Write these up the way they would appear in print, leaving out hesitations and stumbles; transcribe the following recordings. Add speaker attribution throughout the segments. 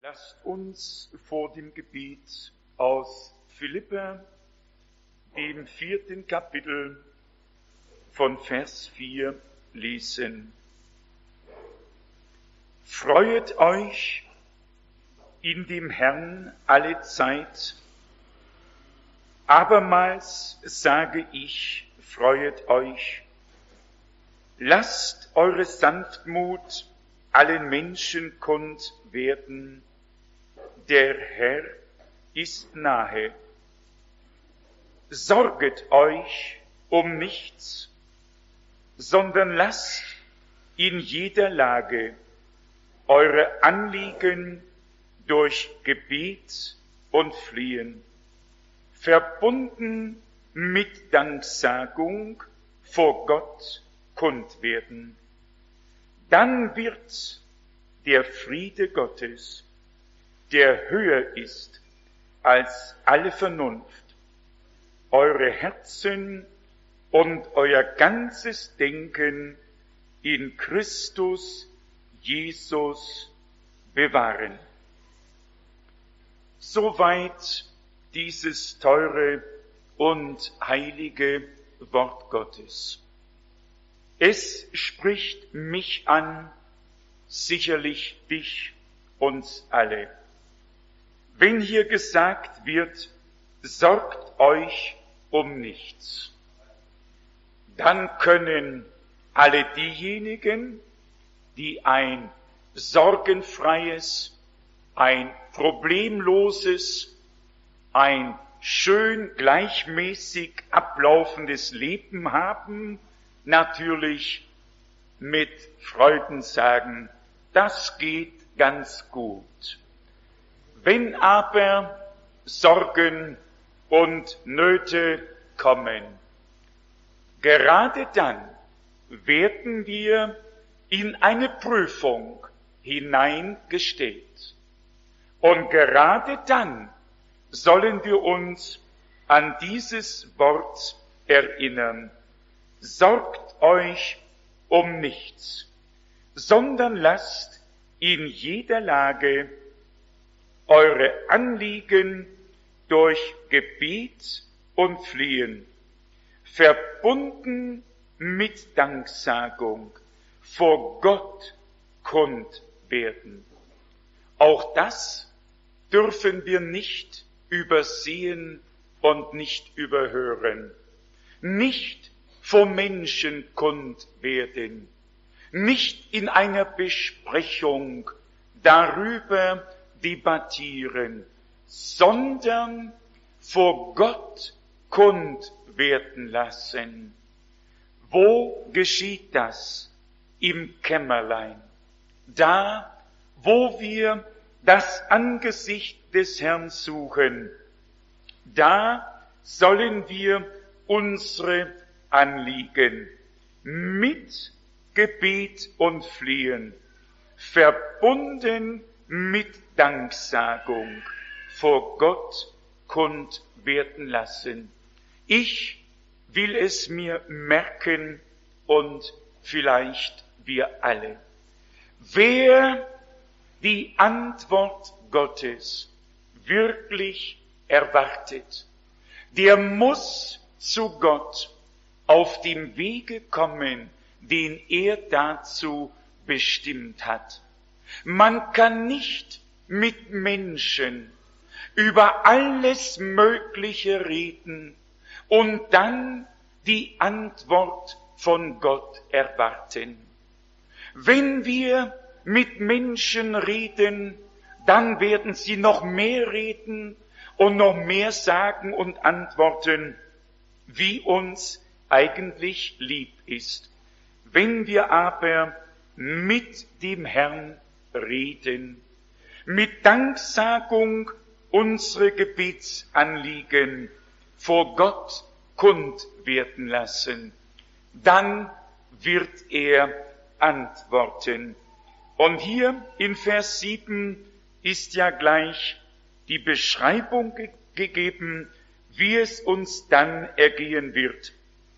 Speaker 1: Lasst uns vor dem Gebet aus Philipper, dem 4. Kapitel von Vers 4 lesen. Freuet euch in dem Herrn alle Zeit. Abermals sage ich, freuet euch. Lasst eure Sanftmut allen Menschen kund werden. Der Herr ist nahe. Sorget euch um nichts, sondern lasst in jeder Lage eure Anliegen durch Gebet und Flehen, verbunden mit Danksagung vor Gott kund werden. Dann wird der Friede Gottes, der höher ist als alle Vernunft, eure Herzen und euer ganzes Denken in Christus Jesus bewahren. Soweit dieses teure und heilige Wort Gottes. Es spricht mich an, sicherlich dich, uns alle. Wenn hier gesagt wird, sorgt euch um nichts, dann können alle diejenigen, die ein sorgenfreies, ein problemloses, ein schön gleichmäßig ablaufendes Leben haben, natürlich mit Freuden sagen, das geht ganz gut. Wenn aber Sorgen und Nöte kommen, gerade dann werden wir in eine Prüfung hineingestellt. Und gerade dann sollen wir uns an dieses Wort erinnern. Sorgt euch um nichts, sondern lasst in jeder Lage eure Anliegen durch Gebet und Flehen, verbunden mit Danksagung, vor Gott kund werden. Auch das dürfen wir nicht übersehen und nicht überhören. Nicht vor Menschen kund werden, nicht in einer Besprechung darüber debattieren, sondern vor Gott kund werden lassen. Wo geschieht das? Im Kämmerlein. Da, wo wir das Angesicht des Herrn suchen, da sollen wir unsere Anliegen mit Gebet und Flehen, verbunden mit Danksagung vor Gott kund werden lassen. Ich will es mir merken und vielleicht wir alle. Wer die Antwort Gottes wirklich erwartet, der muss zu Gott auf dem Wege kommen, den er dazu bestimmt hat. Man kann nicht mit Menschen über alles Mögliche reden und dann die Antwort von Gott erwarten. Wenn wir mit Menschen reden, dann werden sie noch mehr reden und noch mehr sagen und antworten, wie uns eigentlich lieb ist. Wenn wir aber mit dem Herrn reden, mit Danksagung unsere Gebetsanliegen vor Gott kund werden lassen, dann wird er antworten. Und hier in Vers 7 ist ja gleich die Beschreibung gegeben, wie es uns dann ergehen wird.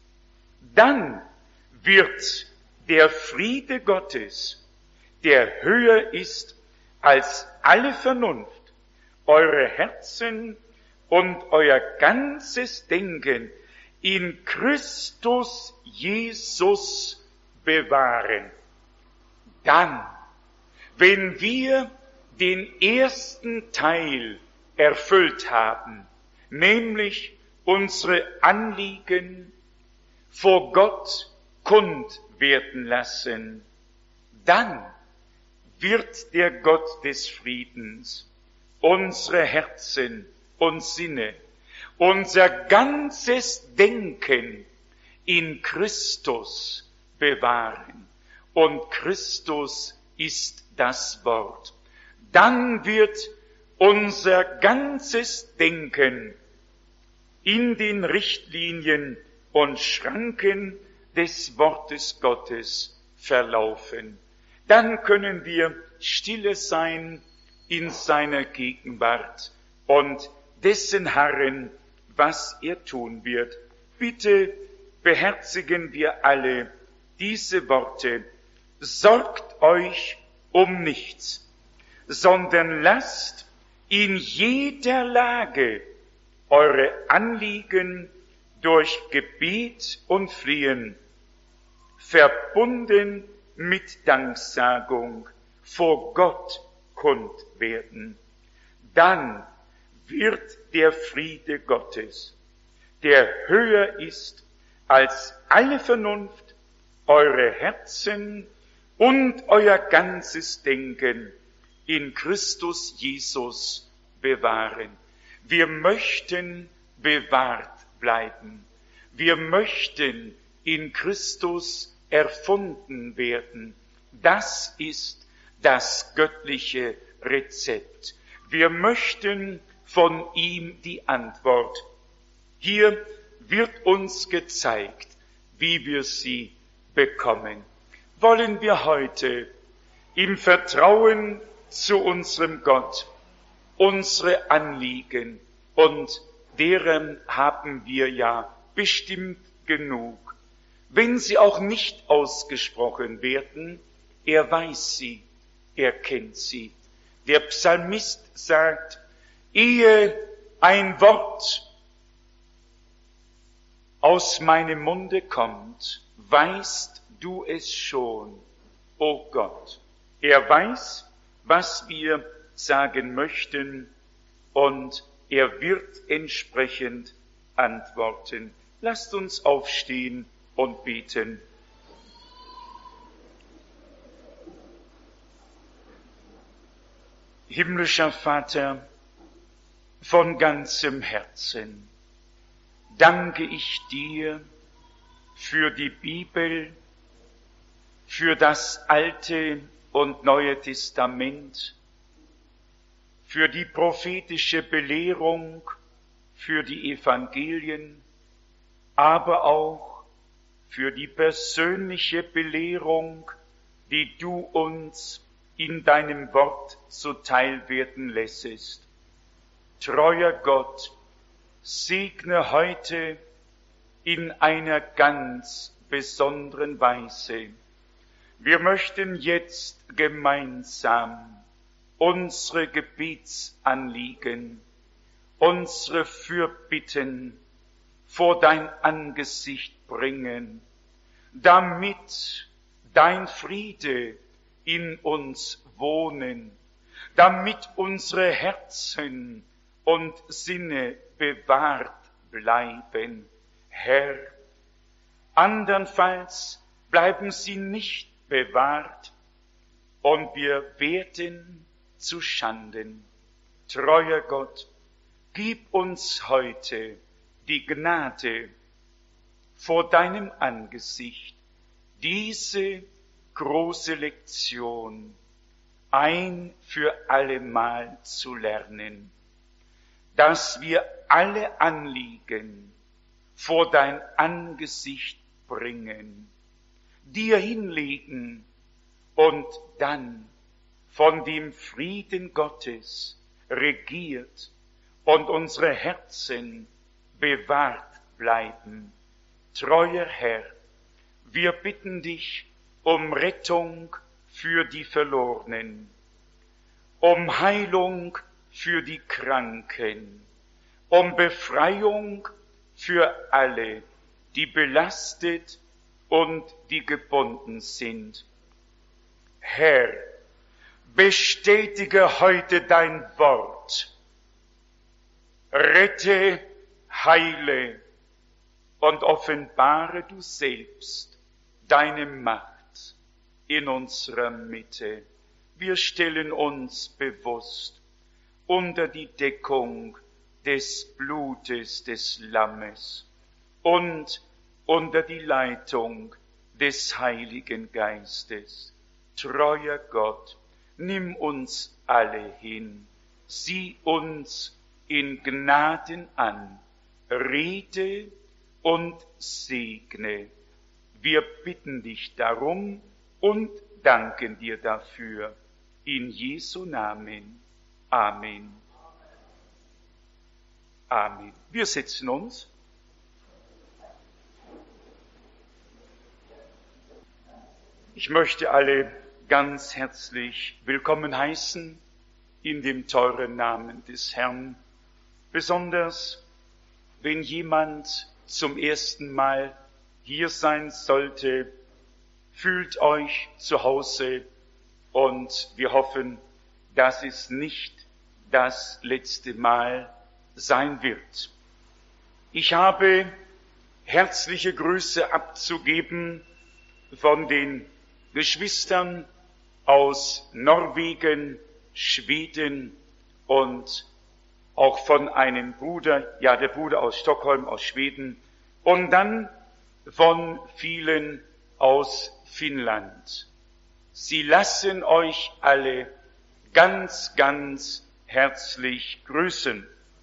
Speaker 1: Dann wird der Friede Gottes, der höher ist als alle Vernunft eure Herzen und euer ganzes Denken in Christus Jesus bewahren. Dann, wenn wir den ersten Teil erfüllt haben, nämlich unsere Anliegen vor Gott kund werden lassen, dann wird der Gott des Friedens unsere Herzen und Sinne, unser ganzes Denken in Christus bewahren. Und Christus ist das Wort. Dann wird unser ganzes Denken in den Richtlinien und Schranken des Wortes Gottes verlaufen. Dann können wir stille sein in seiner Gegenwart und dessen harren, was er tun wird. Bitte beherzigen wir alle diese Worte. Sorgt euch um nichts, sondern lasst in jeder Lage eure Anliegen durch Gebet und Flehen, verbunden mit Danksagung, vor Gott kund werden. Dann wird der Friede Gottes, der höher ist als alle Vernunft, eure Herzen und euer ganzes Denken in Christus Jesus bewahren. Wir möchten bewahrt bleiben. Wir möchten in Christus erfunden werden. Das ist das göttliche Rezept. Wir möchten von ihm die Antwort. Hier wird uns gezeigt, wie wir sie bekommen. Wollen wir heute im Vertrauen zu unserem Gott unsere Anliegen, und deren haben wir ja bestimmt genug, wenn sie auch nicht ausgesprochen werden, er weiß sie, er kennt sie. Der Psalmist sagt, ehe ein Wort aus meinem Munde kommt, weißt du es schon, o Gott. Er weiß, was wir sagen möchten, und er wird entsprechend antworten. Lasst uns aufstehen und beten. Himmlischer Vater, von ganzem Herzen danke ich dir für die Bibel, für das Alte und Neue Testament, für die prophetische Belehrung, für die Evangelien, aber auch für die persönliche Belehrung, die du uns in deinem Wort zuteil werden lässest. Treuer Gott, segne heute in einer ganz besonderen Weise. Wir möchten jetzt gemeinsam unsere Gebetsanliegen, unsere Fürbitten vor dein Angesicht bringen, damit dein Friede in uns wohnen, damit unsere Herzen und Sinne bewahrt bleiben. Herr, andernfalls bleiben sie nicht bewahrt und wir werden zu Schanden. Treuer Gott, gib uns heute die Gnade, vor deinem Angesicht diese große Lektion ein für allemal zu lernen, dass wir alle Anliegen vor dein Angesicht bringen, dir hinlegen und dann von dem Frieden Gottes regiert und unsere Herzen bewahrt bleiben. Treuer Herr, wir bitten dich um Rettung für die Verlorenen, um Heilung für die Kranken, um Befreiung für alle, die belastet und die gebunden sind. Herr, bestätige heute dein Wort, rette, heile und offenbare du selbst deine Macht in unserer Mitte. Wir stellen uns bewusst unter die Deckung des Blutes des Lammes und unter die Leitung des Heiligen Geistes. Treuer Gott, nimm uns alle hin, sieh uns in Gnaden an, rede und segne. Wir bitten dich darum und danken dir dafür. In Jesu Namen. Amen. Amen. Wir setzen uns. Ich möchte alle ganz herzlich willkommen heißen in dem teuren Namen des Herrn. Besonders wenn jemand zum ersten Mal hier sein sollte, fühlt euch zu Hause und wir hoffen, dass es nicht das letzte Mal sein wird. Ich habe herzliche Grüße abzugeben von den Geschwistern aus Norwegen, Schweden und auch von einem Bruder, der Bruder aus Stockholm, aus Schweden und dann von vielen aus Finnland. Sie lassen euch alle ganz, ganz herzlich grüßen.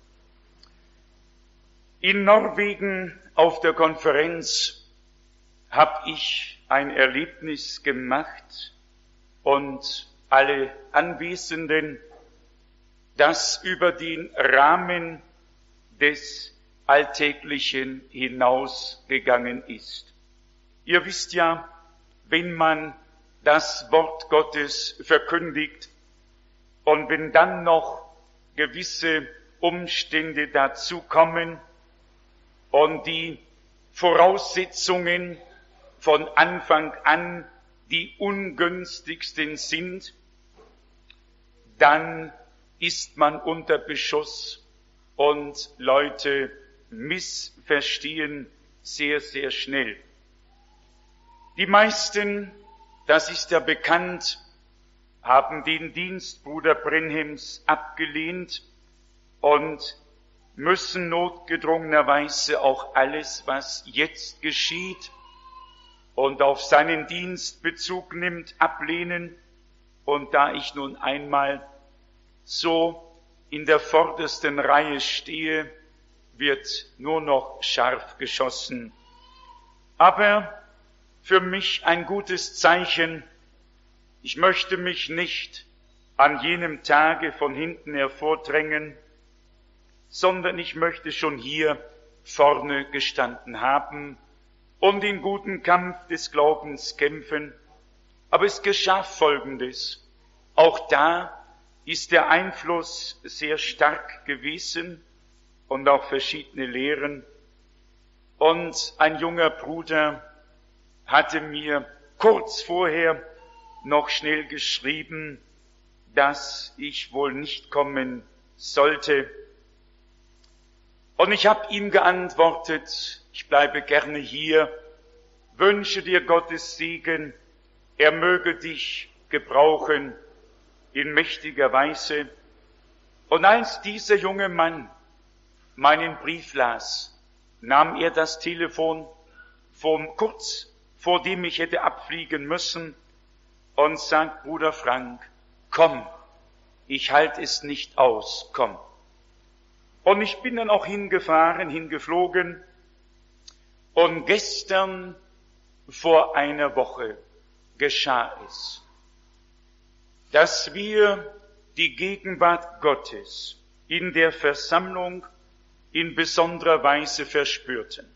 Speaker 1: In Norwegen auf der Konferenz habe ich ein Erlebnis gemacht und alle Anwesenden, das über den Rahmen des Alltäglichen hinausgegangen ist. Ihr wisst ja, wenn man das Wort Gottes verkündigt und wenn dann noch gewisse Umstände dazukommen und die Voraussetzungen von Anfang an die ungünstigsten sind, dann ist man unter Beschuss und Leute missverstehen sehr, sehr schnell. Die meisten, das ist ja bekannt, haben den Dienst Bruder Brenhims abgelehnt und müssen notgedrungenerweise auch alles, was jetzt geschieht und auf seinen Dienst Bezug nimmt, ablehnen. Und da ich nun einmal so in der vordersten Reihe stehe, wird nur noch scharf geschossen. Aber für mich ein gutes Zeichen, ich möchte mich nicht an jenem Tage von hinten hervordrängen, sondern ich möchte schon hier vorne gestanden haben und den guten Kampf des Glaubens kämpfen. Aber es geschah Folgendes. Auch da ist der Einfluss sehr stark gewesen und auch verschiedene Lehren. Und ein junger Bruder hatte mir kurz vorher noch schnell geschrieben, dass ich wohl nicht kommen sollte. Und ich habe ihm geantwortet, ich bleibe gerne hier, wünsche dir Gottes Segen, er möge dich gebrauchen in mächtiger Weise. Und als dieser junge Mann meinen Brief las, nahm er das Telefon kurz vor dem ich hätte abfliegen müssen und sagt, Bruder Frank, komm, ich halte es nicht aus, komm. Und ich bin dann auch hingeflogen und gestern vor einer Woche geschah es, dass wir die Gegenwart Gottes in der Versammlung in besonderer Weise verspürten.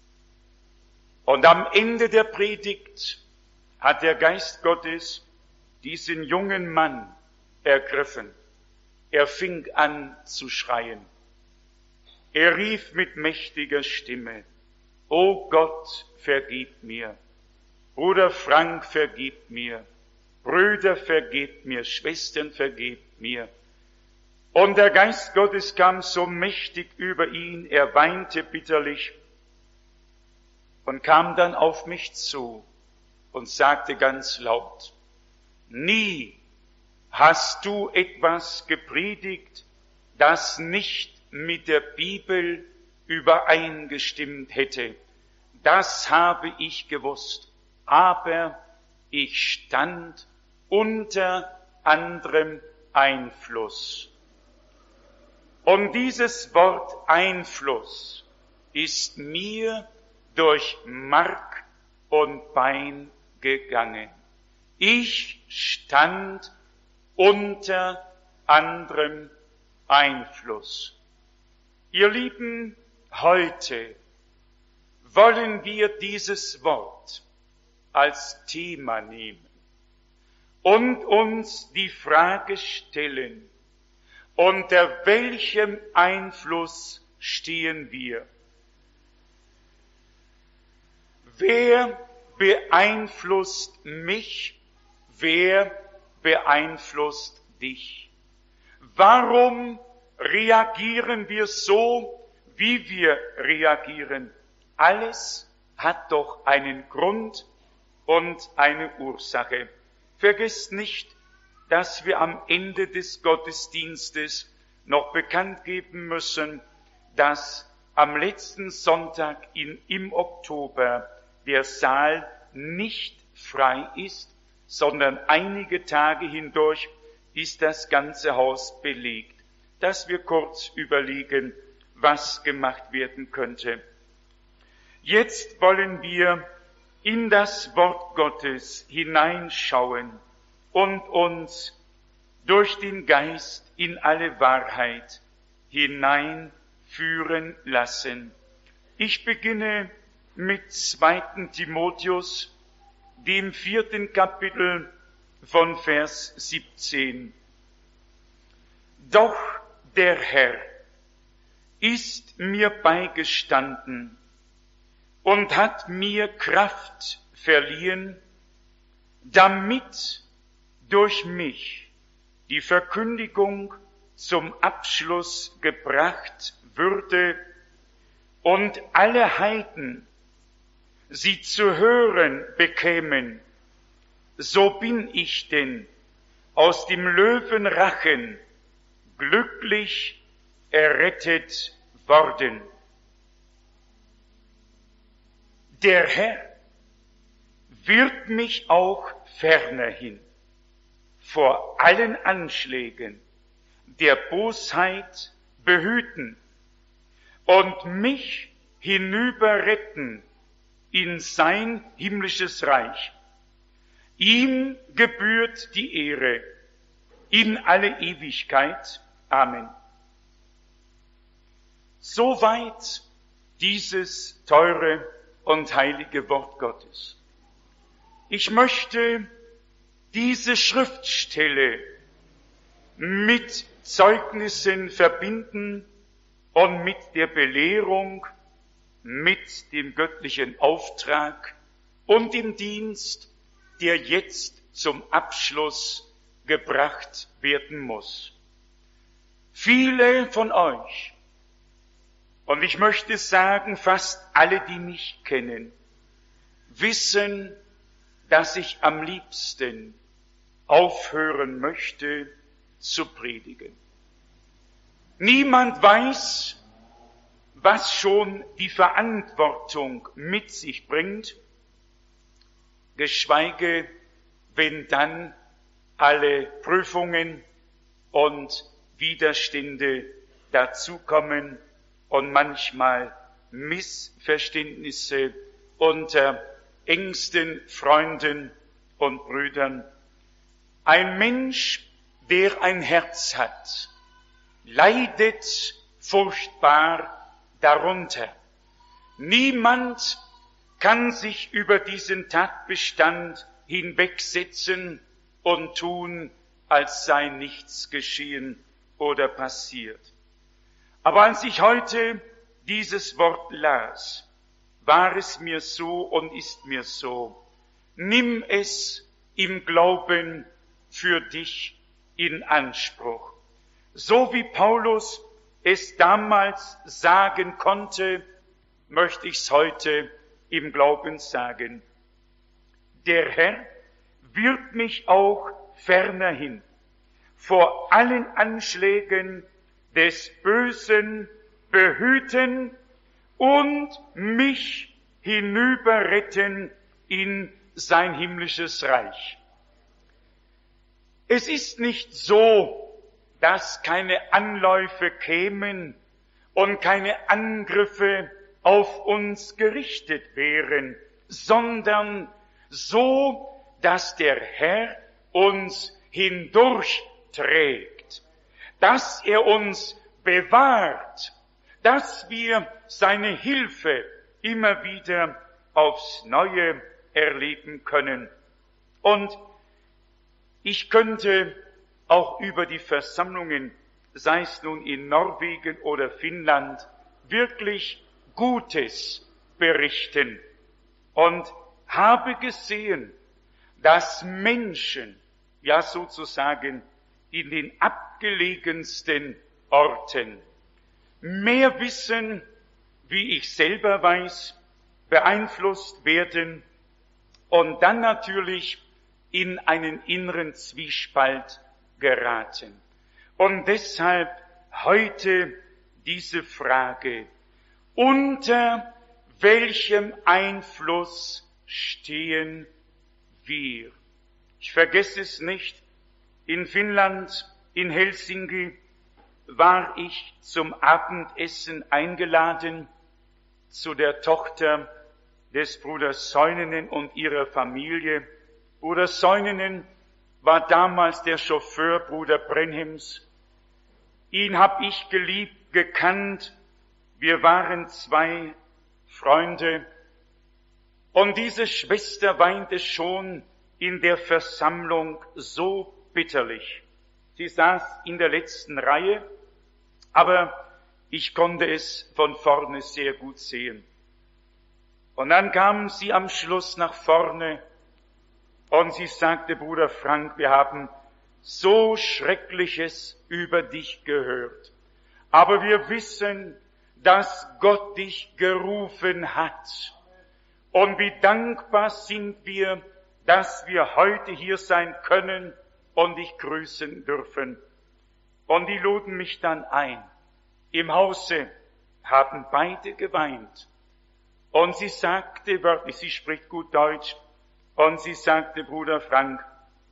Speaker 1: Und am Ende der Predigt hat der Geist Gottes diesen jungen Mann ergriffen. Er fing an zu schreien. Er rief mit mächtiger Stimme, »O Gott, vergib mir! Bruder Frank, vergib mir! Brüder, vergebt mir! Schwestern, vergebt mir!« Und der Geist Gottes kam so mächtig über ihn, er weinte bitterlich und kam dann auf mich zu und sagte ganz laut, »Nie hast du etwas gepredigt, das nicht mit der Bibel übereingestimmt hätte. Das habe ich gewusst, aber ich stand unter anderem Einfluss.« Und dieses Wort Einfluss ist mir durch Mark und Bein gegangen. Ich stand unter anderem Einfluss. Ihr Lieben, heute wollen wir dieses Wort als Thema nehmen und uns die Frage stellen, unter welchem Einfluss stehen wir? Wer beeinflusst mich? Wer beeinflusst dich? Warum reagieren wir so, wie wir reagieren? Alles hat doch einen Grund und eine Ursache. Vergesst nicht, dass wir am Ende des Gottesdienstes noch bekannt geben müssen, dass am letzten Sonntag im Oktober der Saal nicht frei ist, sondern einige Tage hindurch ist das ganze Haus belegt, dass wir kurz überlegen, was gemacht werden könnte. Jetzt wollen wir in das Wort Gottes hineinschauen und uns durch den Geist in alle Wahrheit hineinführen lassen. Ich beginne mit 2. Timotheus, dem 4. Kapitel von Vers 17. Doch der Herr ist mir beigestanden und hat mir Kraft verliehen, damit durch mich die Verkündigung zum Abschluss gebracht würde und alle Heiden sie zu hören bekämen. So bin ich denn aus dem Löwenrachen glücklich errettet worden. Der Herr wird mich auch fernerhin vor allen Anschlägen der Bosheit behüten und mich hinüberretten in sein himmlisches Reich. Ihm gebührt die Ehre in alle Ewigkeit. Amen. Soweit dieses teure und heilige Wort Gottes. Ich möchte diese Schriftstelle mit Zeugnissen verbinden und mit der Belehrung, mit dem göttlichen Auftrag und dem Dienst, der jetzt zum Abschluss gebracht werden muss. Viele von euch, und ich möchte sagen, fast alle, die mich kennen, wissen, dass ich am liebsten aufhören möchte zu predigen. Niemand weiß, was schon die Verantwortung mit sich bringt, geschweige, wenn dann alle Prüfungen und Widerstände dazukommen und manchmal Missverständnisse unter engsten Freunden und Brüdern. Ein Mensch, der ein Herz hat, leidet furchtbar darunter. Niemand kann sich über diesen Tatbestand hinwegsetzen und tun, als sei nichts geschehen oder passiert. Aber als ich heute dieses Wort las, war es mir so und ist mir so. Nimm es im Glauben für dich in Anspruch. So wie Paulus es damals sagen konnte, möchte ich es heute im Glauben sagen. Der Herr wird mich auch fernerhin vor allen Anschlägen des Bösen behüten und mich hinüberretten in sein himmlisches Reich. Es ist nicht so, dass keine Anläufe kämen und keine Angriffe auf uns gerichtet wären, sondern so, dass der Herr uns hindurchträgt, dass er uns bewahrt, dass wir seine Hilfe immer wieder aufs Neue erleben können. Und ich könnte auch über die Versammlungen, sei es nun in Norwegen oder Finnland, wirklich Gutes berichten und habe gesehen, dass Menschen, ja sozusagen in den abgelegensten Orten, mehr wissen, wie ich selber weiß, beeinflusst werden und dann natürlich in einen inneren Zwiespalt geraten. Und deshalb heute diese Frage: Unter welchem Einfluss stehen wir? Ich vergesse es nicht, in Finnland, in Helsinki, war ich zum Abendessen eingeladen zu der Tochter des Bruders Soininen und ihrer Familie. Bruder Soininen war damals der Chauffeur Bruder Brenhims. Ihn habe ich geliebt, gekannt. Wir waren zwei Freunde. Und diese Schwester weinte schon in der Versammlung so bitterlich. Sie saß in der letzten Reihe, aber ich konnte es von vorne sehr gut sehen. Und dann kam sie am Schluss nach vorne und sie sagte: Bruder Frank, wir haben so Schreckliches über dich gehört. Aber wir wissen, dass Gott dich gerufen hat. Und wie dankbar sind wir, dass wir heute hier sein können und dich grüßen dürfen. Und die luden mich dann ein. Im Hause haben beide geweint. Und sie sagte wörtlich, sie spricht gut Deutsch, und sie sagte: Bruder Frank,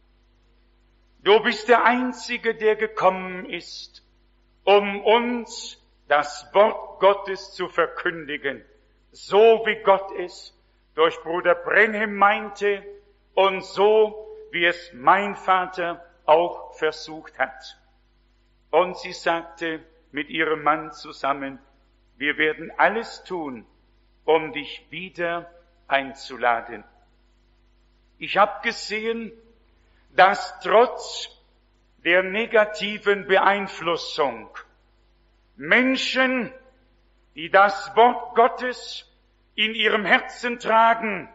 Speaker 1: du bist der Einzige, der gekommen ist, um uns das Wort Gottes zu verkündigen, so wie Gott es durch Bruder Brenhem meinte und so wie es mein Vater auch versucht hat. Und sie sagte mit ihrem Mann zusammen: wir werden alles tun, um dich wieder einzuladen. Ich habe gesehen, dass trotz der negativen Beeinflussung Menschen, die das Wort Gottes in ihrem Herzen tragen,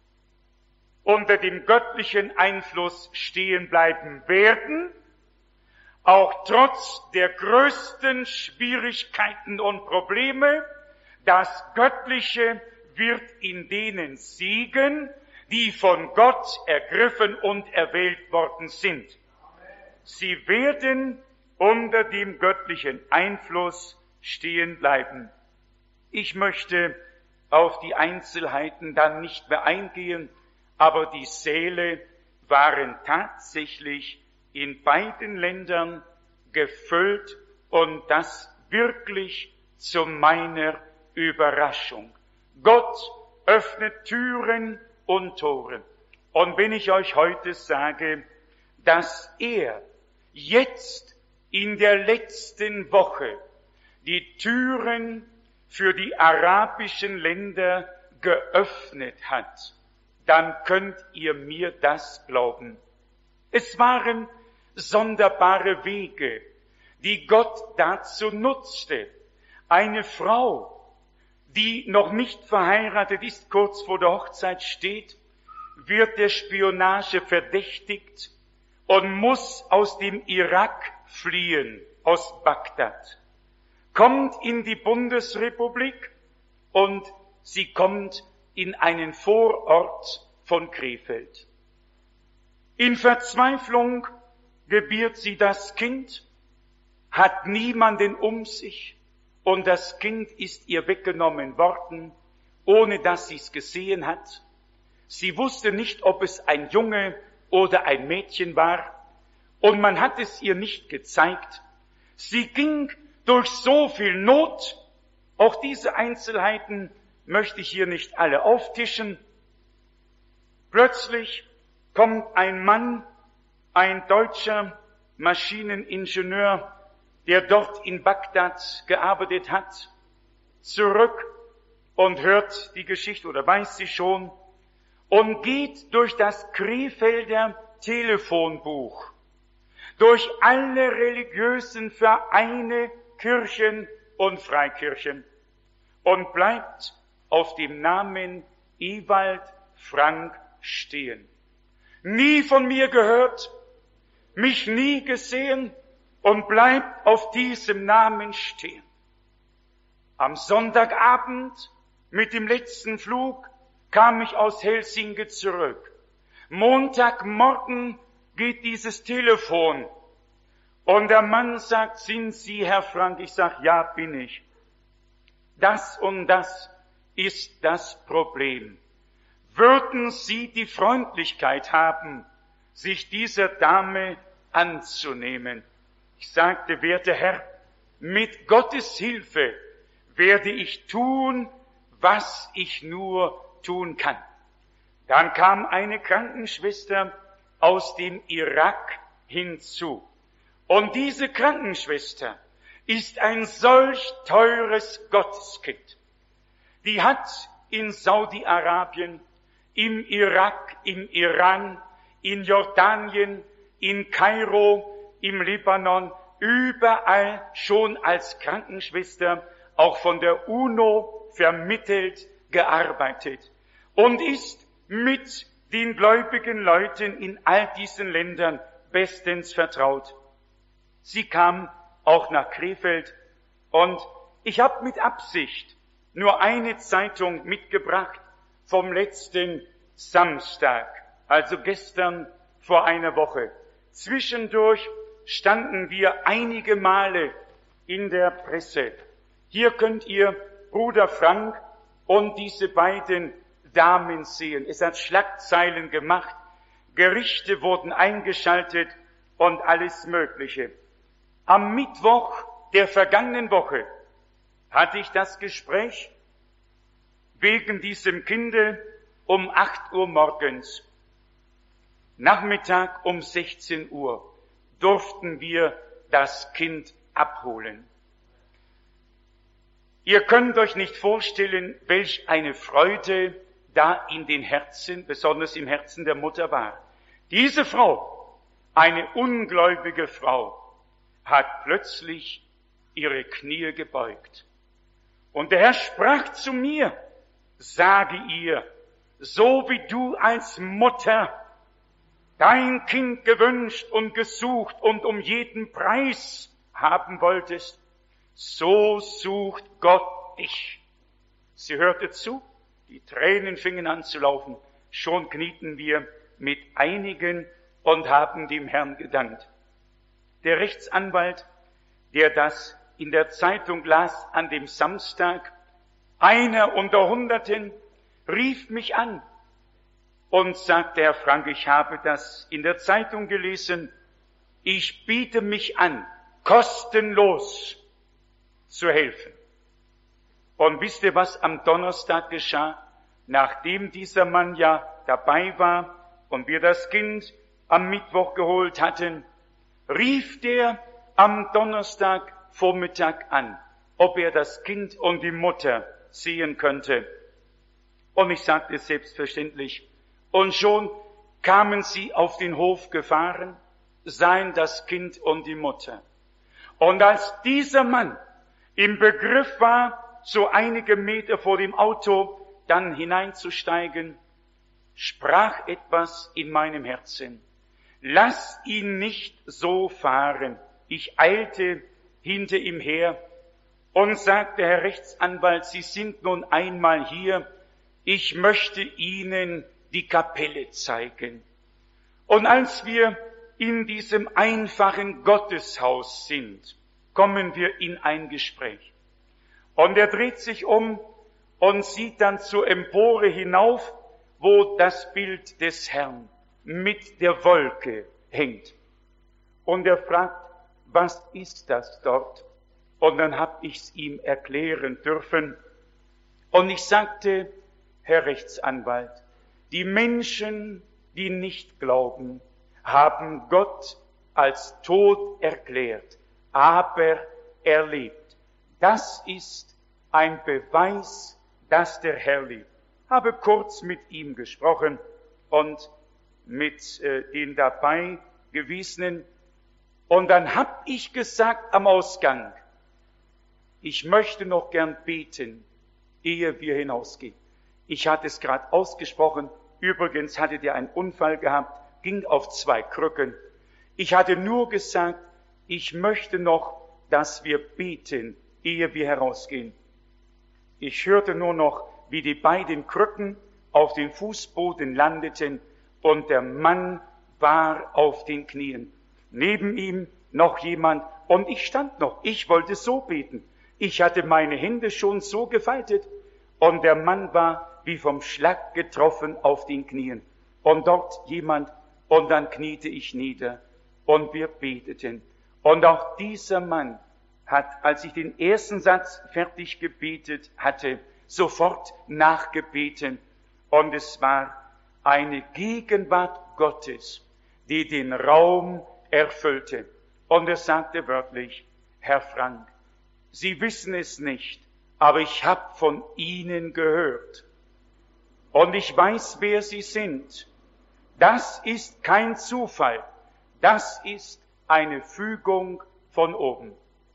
Speaker 1: unter dem göttlichen Einfluss stehen bleiben werden, auch trotz der größten Schwierigkeiten und Probleme. Das Göttliche wird in denen siegen, die von Gott ergriffen und erwählt worden sind. Sie werden unter dem göttlichen Einfluss stehen bleiben. Ich möchte auf die Einzelheiten dann nicht mehr eingehen, aber die Säle waren tatsächlich in beiden Ländern gefüllt und das wirklich zu meiner Überraschung. Gott öffnet Türen und Tore. Und wenn ich euch heute sage, dass er jetzt in der letzten Woche die Türen für die arabischen Länder geöffnet hat, dann könnt ihr mir das glauben. Es waren sonderbare Wege, die Gott dazu nutzte. Eine Frau, die noch nicht verheiratet ist, kurz vor der Hochzeit steht, wird der Spionage verdächtigt und muss aus dem Irak fliehen, aus Bagdad, kommt in die Bundesrepublik und sie kommt in einen Vorort von Krefeld. In Verzweiflung gebiert sie das Kind, hat niemanden um sich und das Kind ist ihr weggenommen worden, ohne dass sie es gesehen hat. Sie wusste nicht, ob es ein Junge oder ein Mädchen war und man hat es ihr nicht gezeigt. Sie ging durch so viel Not, auch diese Einzelheiten möchte ich hier nicht alle auftischen. Plötzlich kommt ein Mann, ein deutscher Maschineningenieur, der dort in Bagdad gearbeitet hat, zurück und hört die Geschichte oder weiß sie schon und geht durch das Krefelder Telefonbuch, durch alle religiösen Vereine, Kirchen und Freikirchen und bleibt auf dem Namen Ewald Frank stehen. Nie von mir gehört, mich nie gesehen und bleibt auf diesem Namen stehen. Am Sonntagabend mit dem letzten Flug kam ich aus Helsinki zurück. Montagmorgen geht dieses Telefon und der Mann sagt, sind Sie Herr Frank? Ich sag, ja, bin ich. Das und das ist das Problem. Würden Sie die Freundlichkeit haben, sich dieser Dame anzunehmen? Ich sagte, werter Herr, mit Gottes Hilfe werde ich tun, was ich nur tun kann. Dann kam eine Krankenschwester aus dem Irak hinzu. Und diese Krankenschwester ist ein solch teures Gotteskind. Die hat in Saudi-Arabien, im Irak, im Iran, in Jordanien, in Kairo, im Libanon, überall schon als Krankenschwester, auch von der UNO vermittelt, gearbeitet und ist mit den gläubigen Leuten in all diesen Ländern bestens vertraut. Sie kam auch nach Krefeld und ich habe mit Absicht nur eine Zeitung mitgebracht vom letzten Samstag, also gestern vor einer Woche. Zwischendurch standen wir einige Male in der Presse. Hier könnt ihr Bruder Frank und diese beiden Damen sehen. Es hat Schlagzeilen gemacht, Gerichte wurden eingeschaltet und alles Mögliche. Am Mittwoch der vergangenen Woche hatte ich das Gespräch wegen diesem Kinde um 8 Uhr morgens. Nachmittag um 16 Uhr durften wir das Kind abholen. Ihr könnt euch nicht vorstellen, welch eine Freude da in den Herzen, besonders im Herzen der Mutter war. Diese Frau, eine ungläubige Frau, hat plötzlich ihre Knie gebeugt. Und der Herr sprach zu mir, sage ihr, so wie du als Mutter dein Kind gewünscht und gesucht und um jeden Preis haben wolltest, so sucht Gott dich. Sie hörte zu, die Tränen fingen an zu laufen, schon knieten wir mit einigen und haben dem Herrn gedankt. Der Rechtsanwalt, der das in der Zeitung las an dem Samstag, einer unter Hunderten, rief mich an und sagte, Herr Frank, ich habe das in der Zeitung gelesen, ich biete mich an, kostenlos zu helfen. Und wisst ihr, was am Donnerstag geschah? Nachdem dieser Mann ja dabei war und wir das Kind am Mittwoch geholt hatten, rief der am Donnerstagvormittag an, ob er das Kind und die Mutter sehen könnte. Und ich sagte selbstverständlich. Und schon kamen sie auf den Hof gefahren seien das Kind und die Mutter. Und als dieser Mann im Begriff war, so einige Meter vor dem Auto dann hineinzusteigen, sprach etwas in meinem Herzen. Lass ihn nicht so fahren. Ich eilte hinter ihm her und sagte, Herr Rechtsanwalt, Sie sind nun einmal hier. Ich möchte Ihnen die Kapelle zeigen. Und als wir in diesem einfachen Gotteshaus sind, kommen wir in ein Gespräch. Und er dreht sich um und sieht dann zur Empore hinauf, wo das Bild des Herrn mit der Wolke hängt. Und er fragt, was ist das dort? Und dann habe ich es ihm erklären dürfen. Und ich sagte, Herr Rechtsanwalt, die Menschen, die nicht glauben, haben Gott als tot erklärt, aber er lebt. Das ist ein Beweis, dass der Herr lebt. Habe kurz mit ihm gesprochen und mit den dabei Gewesenen. Und dann habe ich gesagt am Ausgang, ich möchte noch gern beten, ehe wir hinausgehen. Ich hatte es gerade ausgesprochen. Übrigens hatte der einen Unfall gehabt, ging auf 2 Krücken. Ich hatte nur gesagt, ich möchte noch, dass wir beten, ehe wir herausgehen. Ich hörte nur noch, wie die beiden Krücken auf den Fußboden landeten und der Mann war auf den Knien. Neben ihm noch jemand und ich stand noch. Ich wollte so beten. Ich hatte meine Hände schon so gefaltet und der Mann war wie vom Schlag getroffen auf den Knien. Und dort jemand und dann kniete ich nieder und wir beteten. Und auch dieser Mann hat, als ich den ersten Satz fertig gebetet hatte, sofort nachgebeten. Und es war eine Gegenwart Gottes, die den Raum erfüllte. Und er sagte wörtlich, Herr Frank, Sie wissen es nicht, aber ich habe von Ihnen gehört. Und ich weiß, wer Sie sind. Das ist kein Zufall. Das ist eine Fügung von oben.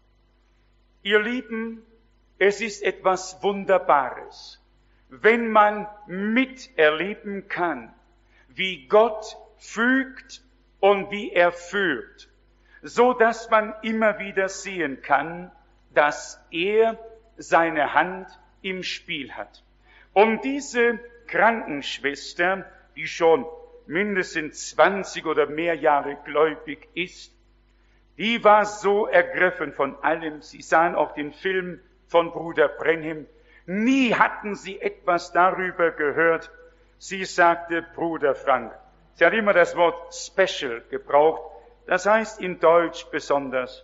Speaker 1: Ihr Lieben, es ist etwas Wunderbares, wenn man miterleben kann, wie Gott fügt und wie er führt, so dass man immer wieder sehen kann, dass er seine Hand im Spiel hat. Und diese Krankenschwester, die schon mindestens 20 oder mehr Jahre gläubig ist, die war so ergriffen von allem. Sie sahen auch den Film von Bruder Brenhem. Nie hatten sie etwas darüber gehört. Sie sagte, Bruder Frank, sie hat immer das Wort special gebraucht, das heißt in Deutsch besonders.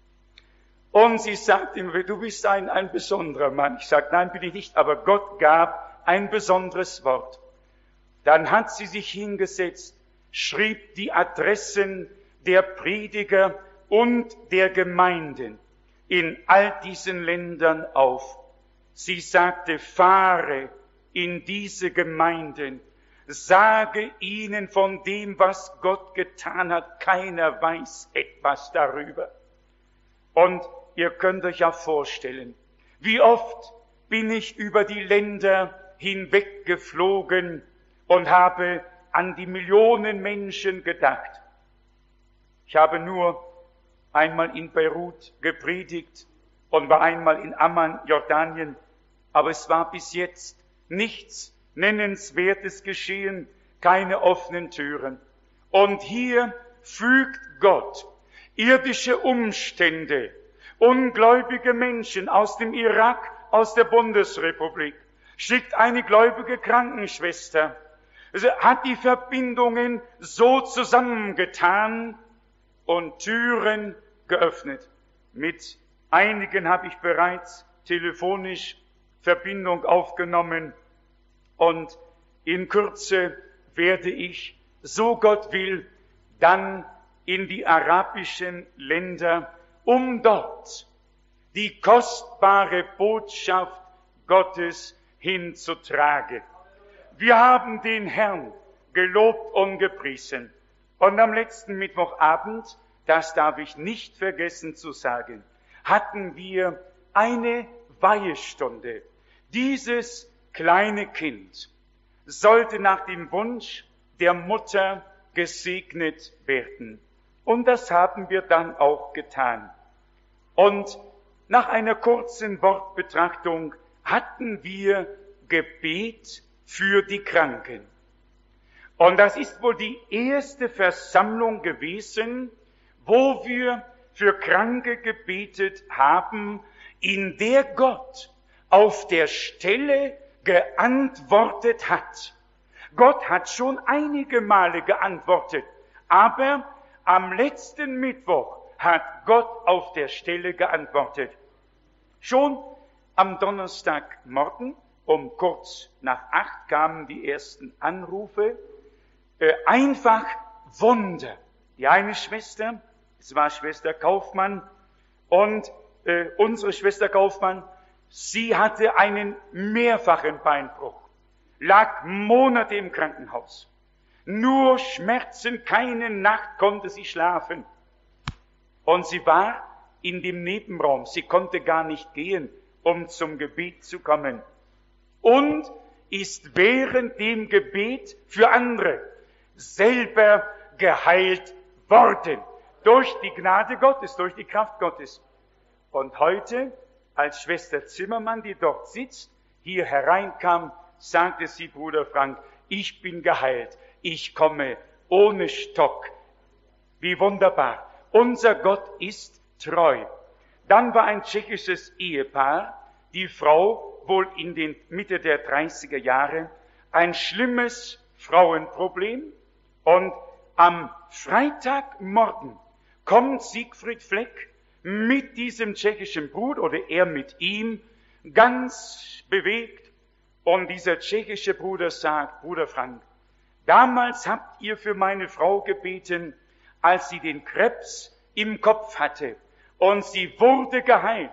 Speaker 1: Und sie sagte immer, du bist ein besonderer Mann. Ich sagte, nein, bin ich nicht, aber Gott gab ein besonderes Wort. Dann hat sie sich hingesetzt, schrieb die Adressen der Prediger und der Gemeinden in all diesen Ländern auf. Sie sagte, fahre in diese Gemeinden, sage ihnen von dem, was Gott getan hat. Keiner weiß etwas darüber. Und ihr könnt euch ja vorstellen, wie oft bin ich über die Länder hinweggeflogen und habe an die Millionen Menschen gedacht. Ich habe nur einmal in Beirut gepredigt und war einmal in Amman, Jordanien, aber es war bis jetzt nichts Nennenswertes geschehen, keine offenen Türen. Und hier fügt Gott irdische Umstände, ungläubige Menschen aus dem Irak, aus der Bundesrepublik, schickt eine gläubige Krankenschwester, hat die Verbindungen so zusammengetan und Türen geöffnet. Mit einigen habe ich bereits telefonisch Verbindung aufgenommen und in Kürze werde ich, so Gott will, dann in die arabischen Länder, um dort die kostbare Botschaft Gottes hinzutragen. Wir haben den Herrn gelobt und gepriesen. Und am letzten Mittwochabend, das darf ich nicht vergessen zu sagen, hatten wir eine Weihestunde. Dieses kleine Kind sollte nach dem Wunsch der Mutter gesegnet werden. Und das haben wir dann auch getan. Und nach einer kurzen Wortbetrachtung hatten wir Gebet für die Kranken. Und das ist wohl die erste Versammlung gewesen, wo wir für Kranke gebetet haben, in der Gott auf der Stelle geantwortet hat. Gott hat schon einige Male geantwortet, aber am letzten Mittwoch hat Gott auf der Stelle geantwortet. Schon am Donnerstagmorgen um kurz nach 8 kamen die ersten Anrufe. Einfach Wunder. Die eine Schwester, es war Schwester Kaufmann, und unsere Schwester Kaufmann, sie hatte einen mehrfachen Beinbruch, lag Monate im Krankenhaus. Nur Schmerzen, keine Nacht konnte sie schlafen. Und sie war in dem Nebenraum, sie konnte gar nicht gehen, um zum Gebet zu kommen. Und ist während dem Gebet für andere selber geheilt worden. Durch die Gnade Gottes, durch die Kraft Gottes. Und heute, als Schwester Zimmermann, die dort sitzt, hier hereinkam, sagte sie, Bruder Frank, ich bin geheilt, ich komme ohne Stock. Wie wunderbar. Unser Gott ist treu. Dann war ein tschechisches Ehepaar, die Frau wohl in den Mitte der 30er Jahre, ein schlimmes Frauenproblem, und am Freitagmorgen kommt Siegfried Fleck mit diesem tschechischen Bruder, oder er mit ihm, ganz bewegt, und dieser tschechische Bruder sagt, Bruder Frank, damals habt ihr für meine Frau gebeten, als sie den Krebs im Kopf hatte, und sie wurde geheilt.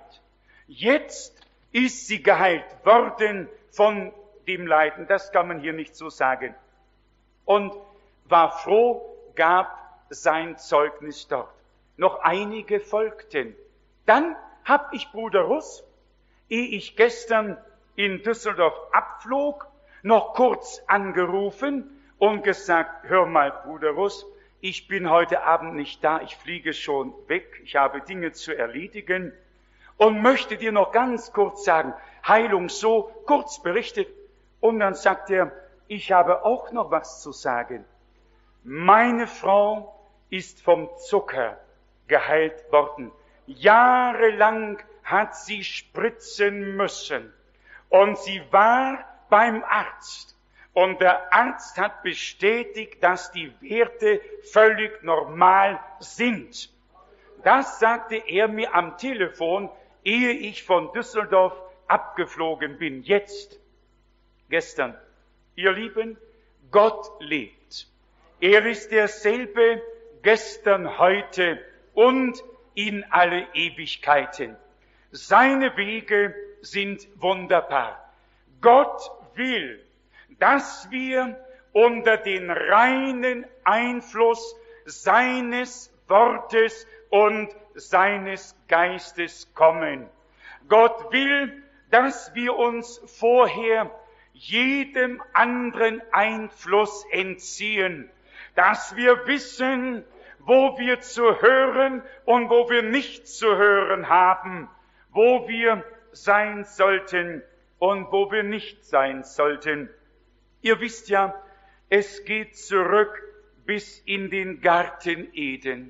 Speaker 1: Jetzt ist sie geheilt worden von dem Leiden. Das kann man hier nicht so sagen. Und war froh, gab sein Zeugnis dort. Noch einige folgten. Dann hab ich Bruder Russ, ehe ich gestern in Düsseldorf abflog, noch kurz angerufen und gesagt, hör mal, Bruder Russ, ich bin heute Abend nicht da, ich fliege schon weg, ich habe Dinge zu erledigen und möchte dir noch ganz kurz sagen, Heilung so kurz berichtet. Und dann sagt er, ich habe auch noch was zu sagen. Meine Frau ist vom Zucker geheilt worden. Jahrelang hat sie spritzen müssen. Und sie war beim Arzt. Und der Arzt hat bestätigt, dass die Werte völlig normal sind. Das sagte er mir am Telefon, ehe ich von Düsseldorf abgeflogen bin. Jetzt, gestern. Ihr Lieben, Gott lebt. Er ist derselbe gestern, heute und in alle Ewigkeiten. Seine Wege sind wunderbar. Gott will, dass wir unter den reinen Einfluss seines Wortes und seines Geistes kommen. Gott will, dass wir uns vorher jedem anderen Einfluss entziehen, dass wir wissen, wo wir zu hören und wo wir nicht zu hören haben, wo wir sein sollten und wo wir nicht sein sollten. Ihr wisst ja, es geht zurück bis in den Garten Eden.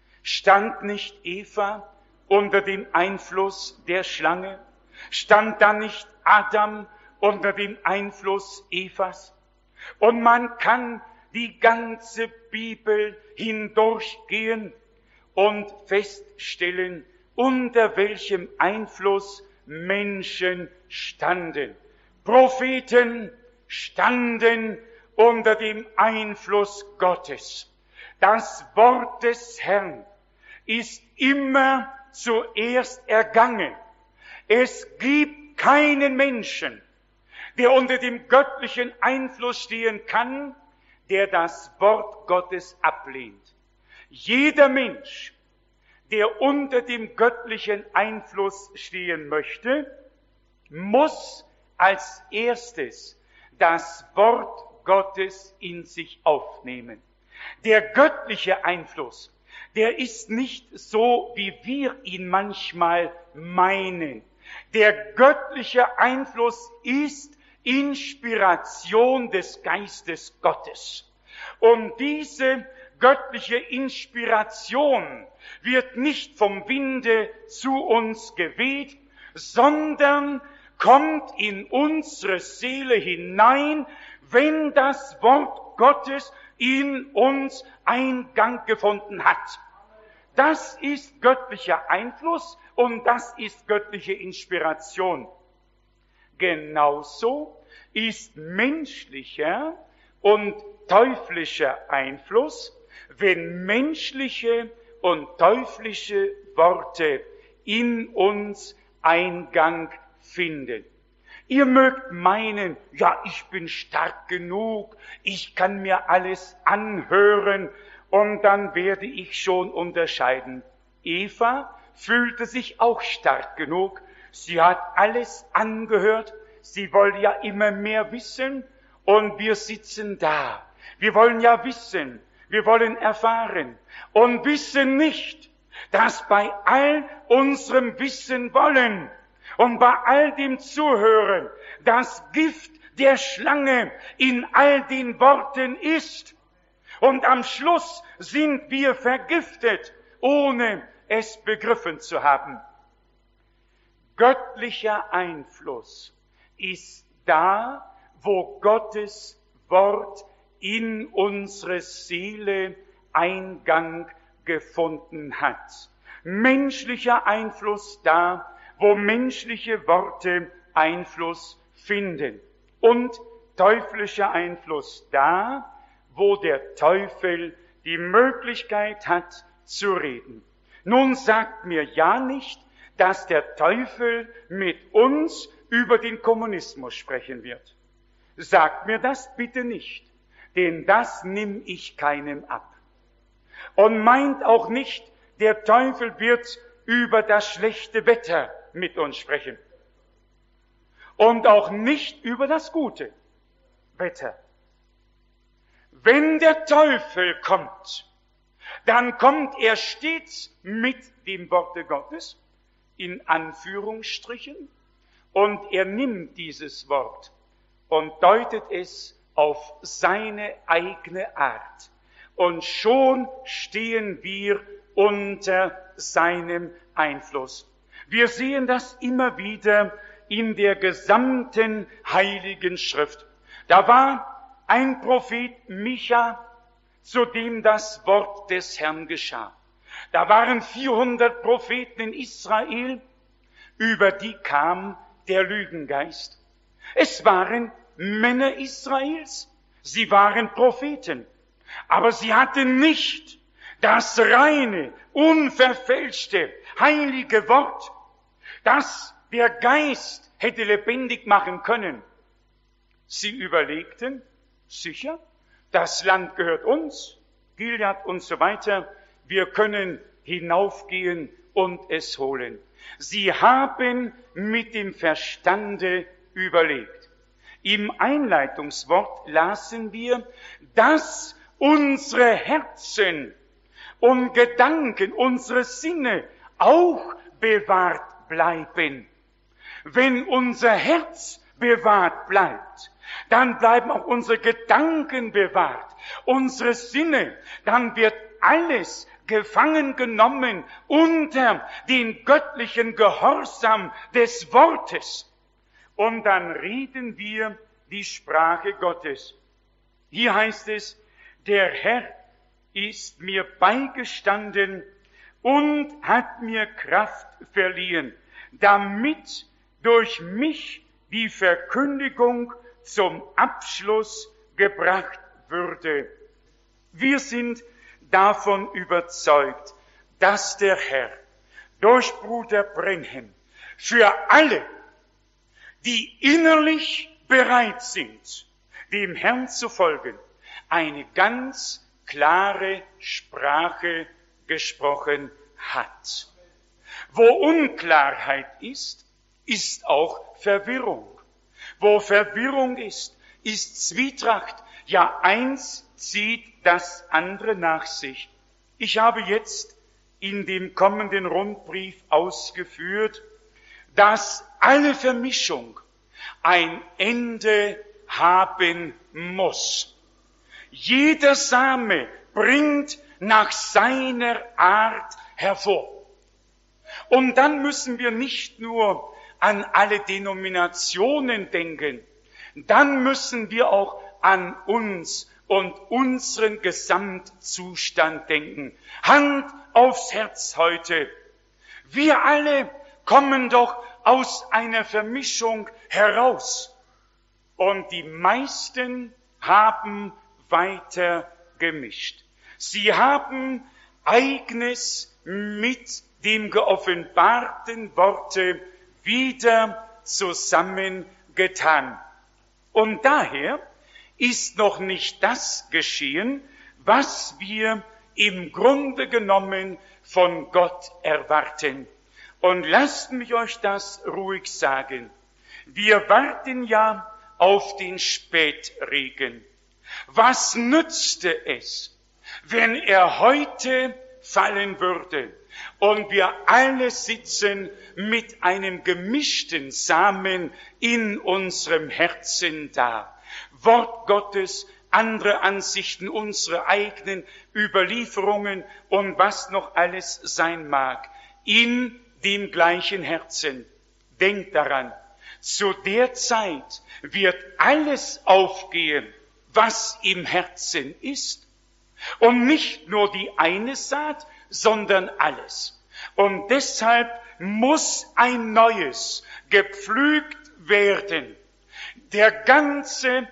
Speaker 1: Stand nicht Eva unter dem Einfluss der Schlange? Stand da nicht Adam unter dem Einfluss Evas? Und man kann die ganze Bibel hindurchgehen und feststellen, unter welchem Einfluss Menschen standen. Propheten standen unter dem Einfluss Gottes. Das Wort des Herrn ist immer zuerst ergangen. Es gibt keinen Menschen, der unter dem göttlichen Einfluss stehen kann, der das Wort Gottes ablehnt. Jeder Mensch, der unter dem göttlichen Einfluss stehen möchte, muss als erstes das Wort Gottes in sich aufnehmen. Der göttliche Einfluss, der ist nicht so, wie wir ihn manchmal meinen. Der göttliche Einfluss ist Inspiration des Geistes Gottes. Und diese göttliche Inspiration wird nicht vom Winde zu uns geweht, sondern kommt in unsere Seele hinein, wenn das Wort Gottes in uns Eingang gefunden hat. Das ist göttlicher Einfluss und das ist göttliche Inspiration. Genauso ist menschlicher und teuflischer Einfluss, wenn menschliche und teuflische Worte in uns Eingang finden. Ihr mögt meinen, ja, ich bin stark genug, ich kann mir alles anhören und dann werde ich schon unterscheiden. Eva fühlte sich auch stark genug, sie hat alles angehört, sie wollte ja immer mehr wissen und wir sitzen da. Wir wollen ja wissen, wir wollen erfahren und wissen nicht, dass bei all unserem Wissen wollen und bei all dem Zuhören das Gift der Schlange in all den Worten ist. Und am Schluss sind wir vergiftet, ohne es begriffen zu haben. Göttlicher Einfluss ist da, wo Gottes Wort in unsere Seele Eingang gefunden hat. Menschlicher Einfluss da, wo menschliche Worte Einfluss finden. Und teuflischer Einfluss da, wo der Teufel die Möglichkeit hat zu reden. Nun sagt mir ja nicht, dass der Teufel mit uns über den Kommunismus sprechen wird. Sagt mir das bitte nicht, denn das nimm ich keinem ab. Und meint auch nicht, der Teufel wird über das schlechte Wetter mit uns sprechen. Und auch nicht über das gute Wetter. Wenn der Teufel kommt, dann kommt er stets mit dem Worte Gottes, in Anführungsstrichen, und er nimmt dieses Wort und deutet es auf seine eigene Art. Und schon stehen wir unter seinem Einfluss. Wir sehen das immer wieder in der gesamten Heiligen Schrift. Da war ein Prophet Micha, zu dem das Wort des Herrn geschah. Da waren 400 Propheten in Israel, über die kam der Lügengeist. Es waren Männer Israels, sie waren Propheten, aber sie hatten nicht das reine, unverfälschte, heilige Wort, das der Geist hätte lebendig machen können. Sie überlegten, sicher, das Land gehört uns, Gilead und so weiter, wir können hinaufgehen und es holen. Sie haben mit dem Verstande überlegt. Im Einleitungswort lasen wir, dass unsere Herzen und Gedanken, unsere Sinne auch bewahrt bleiben. Wenn unser Herz bewahrt bleibt, dann bleiben auch unsere Gedanken bewahrt, unsere Sinne, dann wird alles gefangen genommen unter den göttlichen Gehorsam des Wortes. Und dann reden wir die Sprache Gottes. Hier heißt es, der Herr ist mir beigestanden und hat mir Kraft verliehen, damit durch mich die Verkündigung zum Abschluss gebracht würde. Wir sind davon überzeugt, dass der Herr durch Bruder Branham für alle, die innerlich bereit sind, dem Herrn zu folgen, eine ganz klare Sprache gesprochen hat. Wo Unklarheit ist, ist auch Verwirrung. Wo Verwirrung ist, ist Zwietracht. Ja, eins zieht das andere nach sich. Ich habe jetzt in dem kommenden Rundbrief ausgeführt, dass alle Vermischung ein Ende haben muss. Jeder Same bringt nach seiner Art hervor. Und dann müssen wir nicht nur an alle Denominationen denken, dann müssen wir auch an uns und unseren Gesamtzustand denken. Hand aufs Herz heute. Wir alle kommen doch aus einer Vermischung heraus. Und die meisten haben weiter gemischt. Sie haben Eigenes mit dem geoffenbarten Worte wieder zusammengetan. Und daher ist noch nicht das geschehen, was wir im Grunde genommen von Gott erwarten. Und lasst mich euch das ruhig sagen. Wir warten ja auf den Spätregen. Was nützte es, wenn er heute fallen würde und wir alle sitzen mit einem gemischten Samen in unserem Herzen da? Wort Gottes, andere Ansichten, unsere eigenen Überlieferungen und was noch alles sein mag, in dem gleichen Herzen. Denkt daran, zu der Zeit wird alles aufgehen, was im Herzen ist. Und nicht nur die eine Saat, sondern alles. Und deshalb muss ein Neues gepflügt werden. Der ganze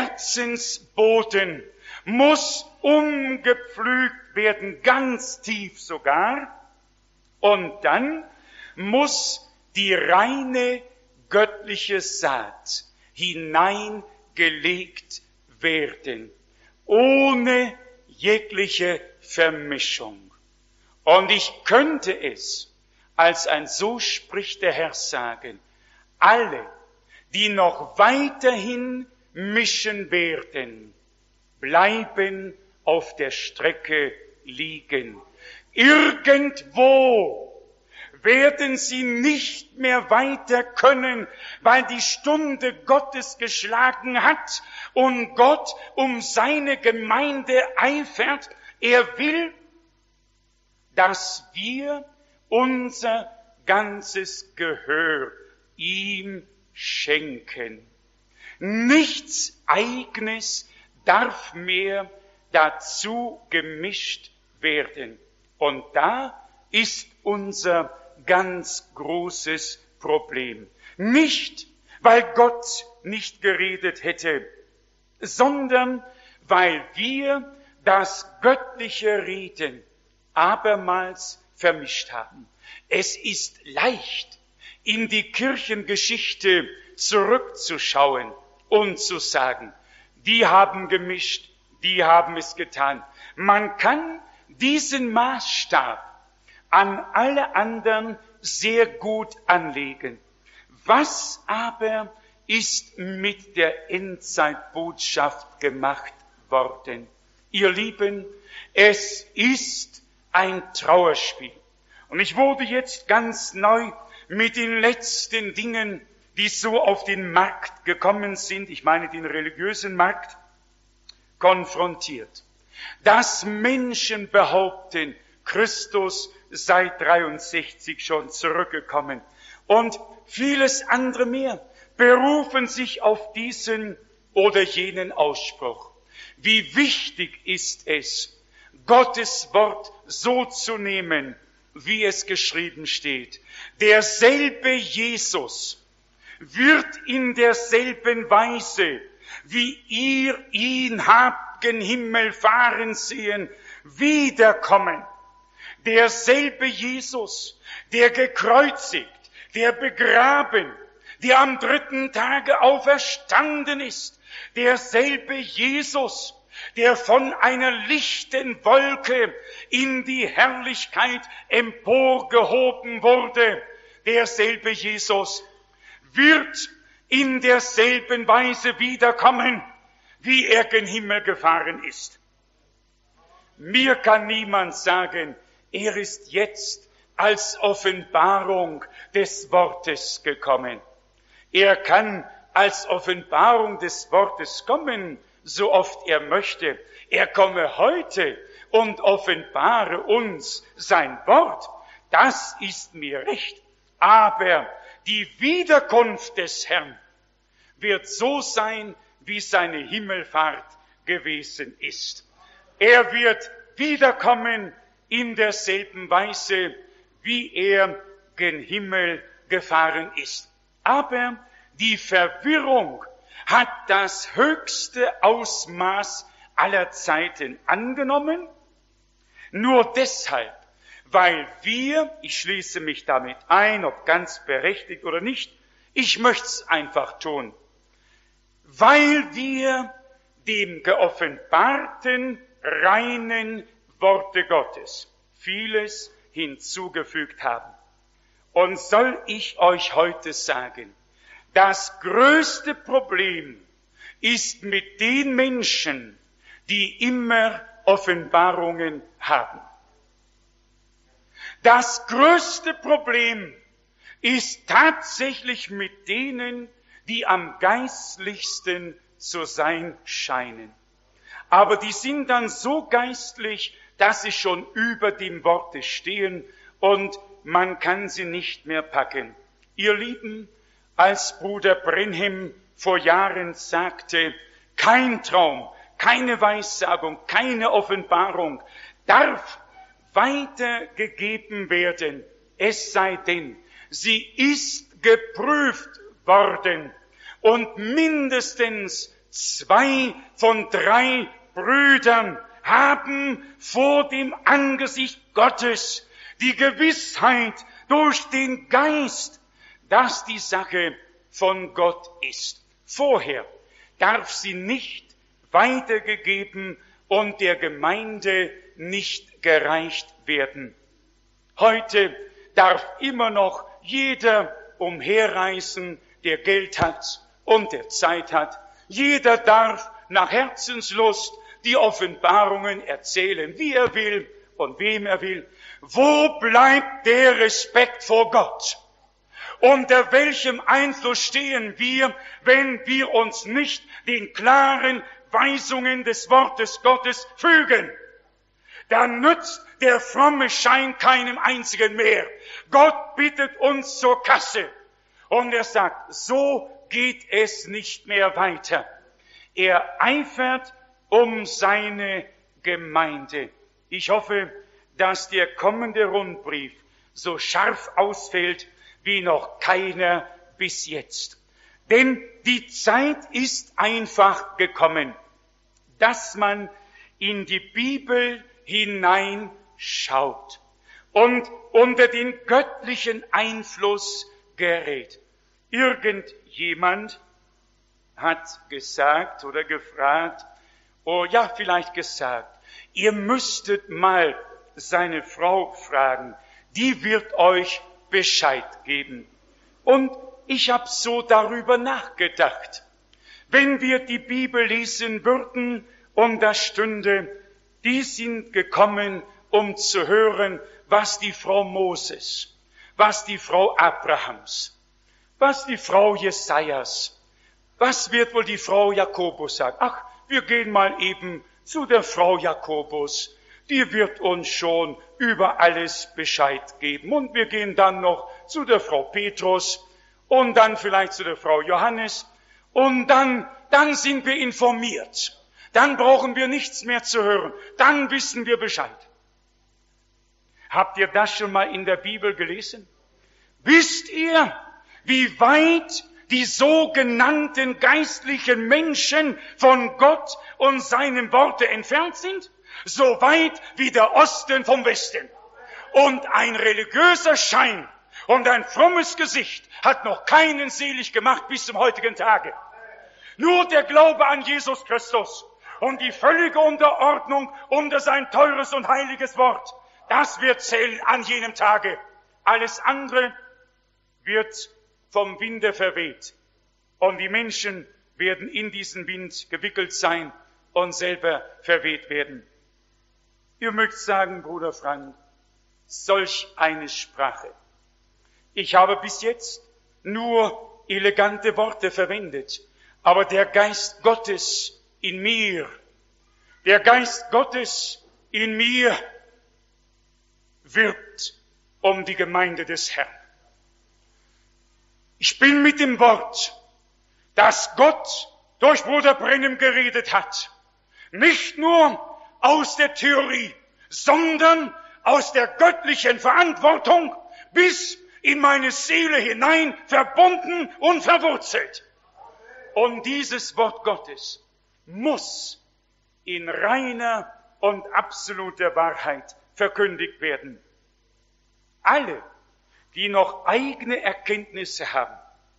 Speaker 1: Herzensboden muss umgepflügt werden, ganz tief sogar. Und dann muss die reine göttliche Saat hineingelegt werden, ohne jegliche Vermischung. Und ich könnte es als ein So spricht der Herr sagen, alle, die noch weiterhin mischen werden, bleiben auf der Strecke liegen. Irgendwo werden sie nicht mehr weiter können, weil die Stunde Gottes geschlagen hat und Gott um seine Gemeinde eifert. Er will, dass wir unser ganzes Gehör ihm schenken. Nichts Eigenes darf mehr dazu gemischt werden. Und da ist unser ganz großes Problem. Nicht, weil Gott nicht geredet hätte, sondern weil wir das göttliche Reden abermals vermischt haben. Es ist leicht, in die Kirchengeschichte zurückzuschauen und zu sagen, die haben gemischt, die haben es getan. Man kann diesen Maßstab an alle anderen sehr gut anlegen. Was aber ist mit der Endzeitbotschaft gemacht worden? Ihr Lieben, es ist ein Trauerspiel. Und ich wurde jetzt ganz neu mit den letzten Dingen, die so auf den Markt gekommen sind, ich meine den religiösen Markt, konfrontiert. Dass Menschen behaupten, Christus sei 63 schon zurückgekommen. Und vieles andere mehr berufen sich auf diesen oder jenen Ausspruch. Wie wichtig ist es, Gottes Wort so zu nehmen, wie es geschrieben steht. Derselbe Jesus wird in derselben Weise, wie ihr ihn habt gen Himmel fahren sehen, wiederkommen. Derselbe Jesus, der gekreuzigt, der begraben, der am 3. Tage auferstanden ist, derselbe Jesus, der von einer lichten Wolke in die Herrlichkeit emporgehoben wurde, derselbe Jesus, wird in derselben Weise wiederkommen, wie er gen Himmel gefahren ist. Mir kann niemand sagen, er ist jetzt als Offenbarung des Wortes gekommen. Er kann als Offenbarung des Wortes kommen, so oft er möchte. Er komme heute und offenbare uns sein Wort. Das ist mir recht. Aber die Wiederkunft des Herrn wird so sein, wie seine Himmelfahrt gewesen ist. Er wird wiederkommen in derselben Weise, wie er gen Himmel gefahren ist. Aber die Verwirrung hat das höchste Ausmaß aller Zeiten angenommen, nur deshalb, weil wir, ich schließe mich damit ein, ob ganz berechtigt oder nicht, ich möchte es einfach tun, weil wir dem geoffenbarten, reinen Worte Gottes vieles hinzugefügt haben. Und soll ich euch heute sagen, das größte Problem ist mit den Menschen, die immer Offenbarungen haben. Das größte Problem ist tatsächlich mit denen, die am geistlichsten zu sein scheinen. Aber die sind dann so geistlich, dass sie schon über dem Worte stehen und man kann sie nicht mehr packen. Ihr Lieben, als Bruder Brenhem vor Jahren sagte, kein Traum, keine Weissagung, keine Offenbarung darf weitergegeben werden, es sei denn, sie ist geprüft worden und mindestens 2 von 3 Brüdern haben vor dem Angesicht Gottes die Gewissheit durch den Geist, dass die Sache von Gott ist. Vorher darf sie nicht weitergegeben und der Gemeinde nicht gereicht werden. Heute darf immer noch jeder umherreisen, der Geld hat und der Zeit hat. Jeder darf nach Herzenslust die Offenbarungen erzählen, wie er will und wem er will. Wo bleibt der Respekt vor Gott? Unter welchem Einfluss stehen wir, wenn wir uns nicht den klaren Weisungen des Wortes Gottes fügen? Dann nützt der fromme Schein keinem einzigen mehr. Gott bittet uns zur Kasse. Und er sagt, so geht es nicht mehr weiter. Er eifert um seine Gemeinde. Ich hoffe, dass der kommende Rundbrief so scharf ausfällt, wie noch keiner bis jetzt. Denn die Zeit ist einfach gekommen, dass man in die Bibel hineinschaut und unter den göttlichen Einfluss gerät. Irgendjemand hat gesagt oder gefragt, vielleicht gesagt, ihr müsstet mal seine Frau fragen, die wird euch Bescheid geben. Und ich habe so darüber nachgedacht. Wenn wir die Bibel lesen würden und da stünde, die sind gekommen, um zu hören, was die Frau Moses, was die Frau Abrahams, was die Frau Jesajas, was wird wohl die Frau Jakobus sagen? Ach, wir gehen mal eben zu der Frau Jakobus, die wird uns schon über alles Bescheid geben. Und wir gehen dann noch zu der Frau Petrus und dann vielleicht zu der Frau Johannes und dann sind wir informiert. Dann brauchen wir nichts mehr zu hören. Dann wissen wir Bescheid. Habt ihr das schon mal in der Bibel gelesen? Wisst ihr, wie weit die sogenannten geistlichen Menschen von Gott und seinem Worte entfernt sind? So weit wie der Osten vom Westen. Und ein religiöser Schein und ein frommes Gesicht hat noch keinen selig gemacht bis zum heutigen Tage. Nur der Glaube an Jesus Christus und die völlige Unterordnung unter sein teures und heiliges Wort. Das wird zählen an jenem Tage. Alles andere wird vom Winde verweht. Und die Menschen werden in diesen Wind gewickelt sein und selber verweht werden. Ihr mögt sagen, Bruder Frank, solch eine Sprache. Ich habe bis jetzt nur elegante Worte verwendet, aber der Geist Gottes in mir, wirbt um die Gemeinde des Herrn. Ich bin mit dem Wort, das Gott durch Bruder Branham geredet hat, nicht nur aus der Theorie, sondern aus der göttlichen Verantwortung bis in meine Seele hinein verbunden und verwurzelt. Und dieses Wort Gottes muss in reiner und absoluter Wahrheit verkündigt werden. Alle, die noch eigene Erkenntnisse haben,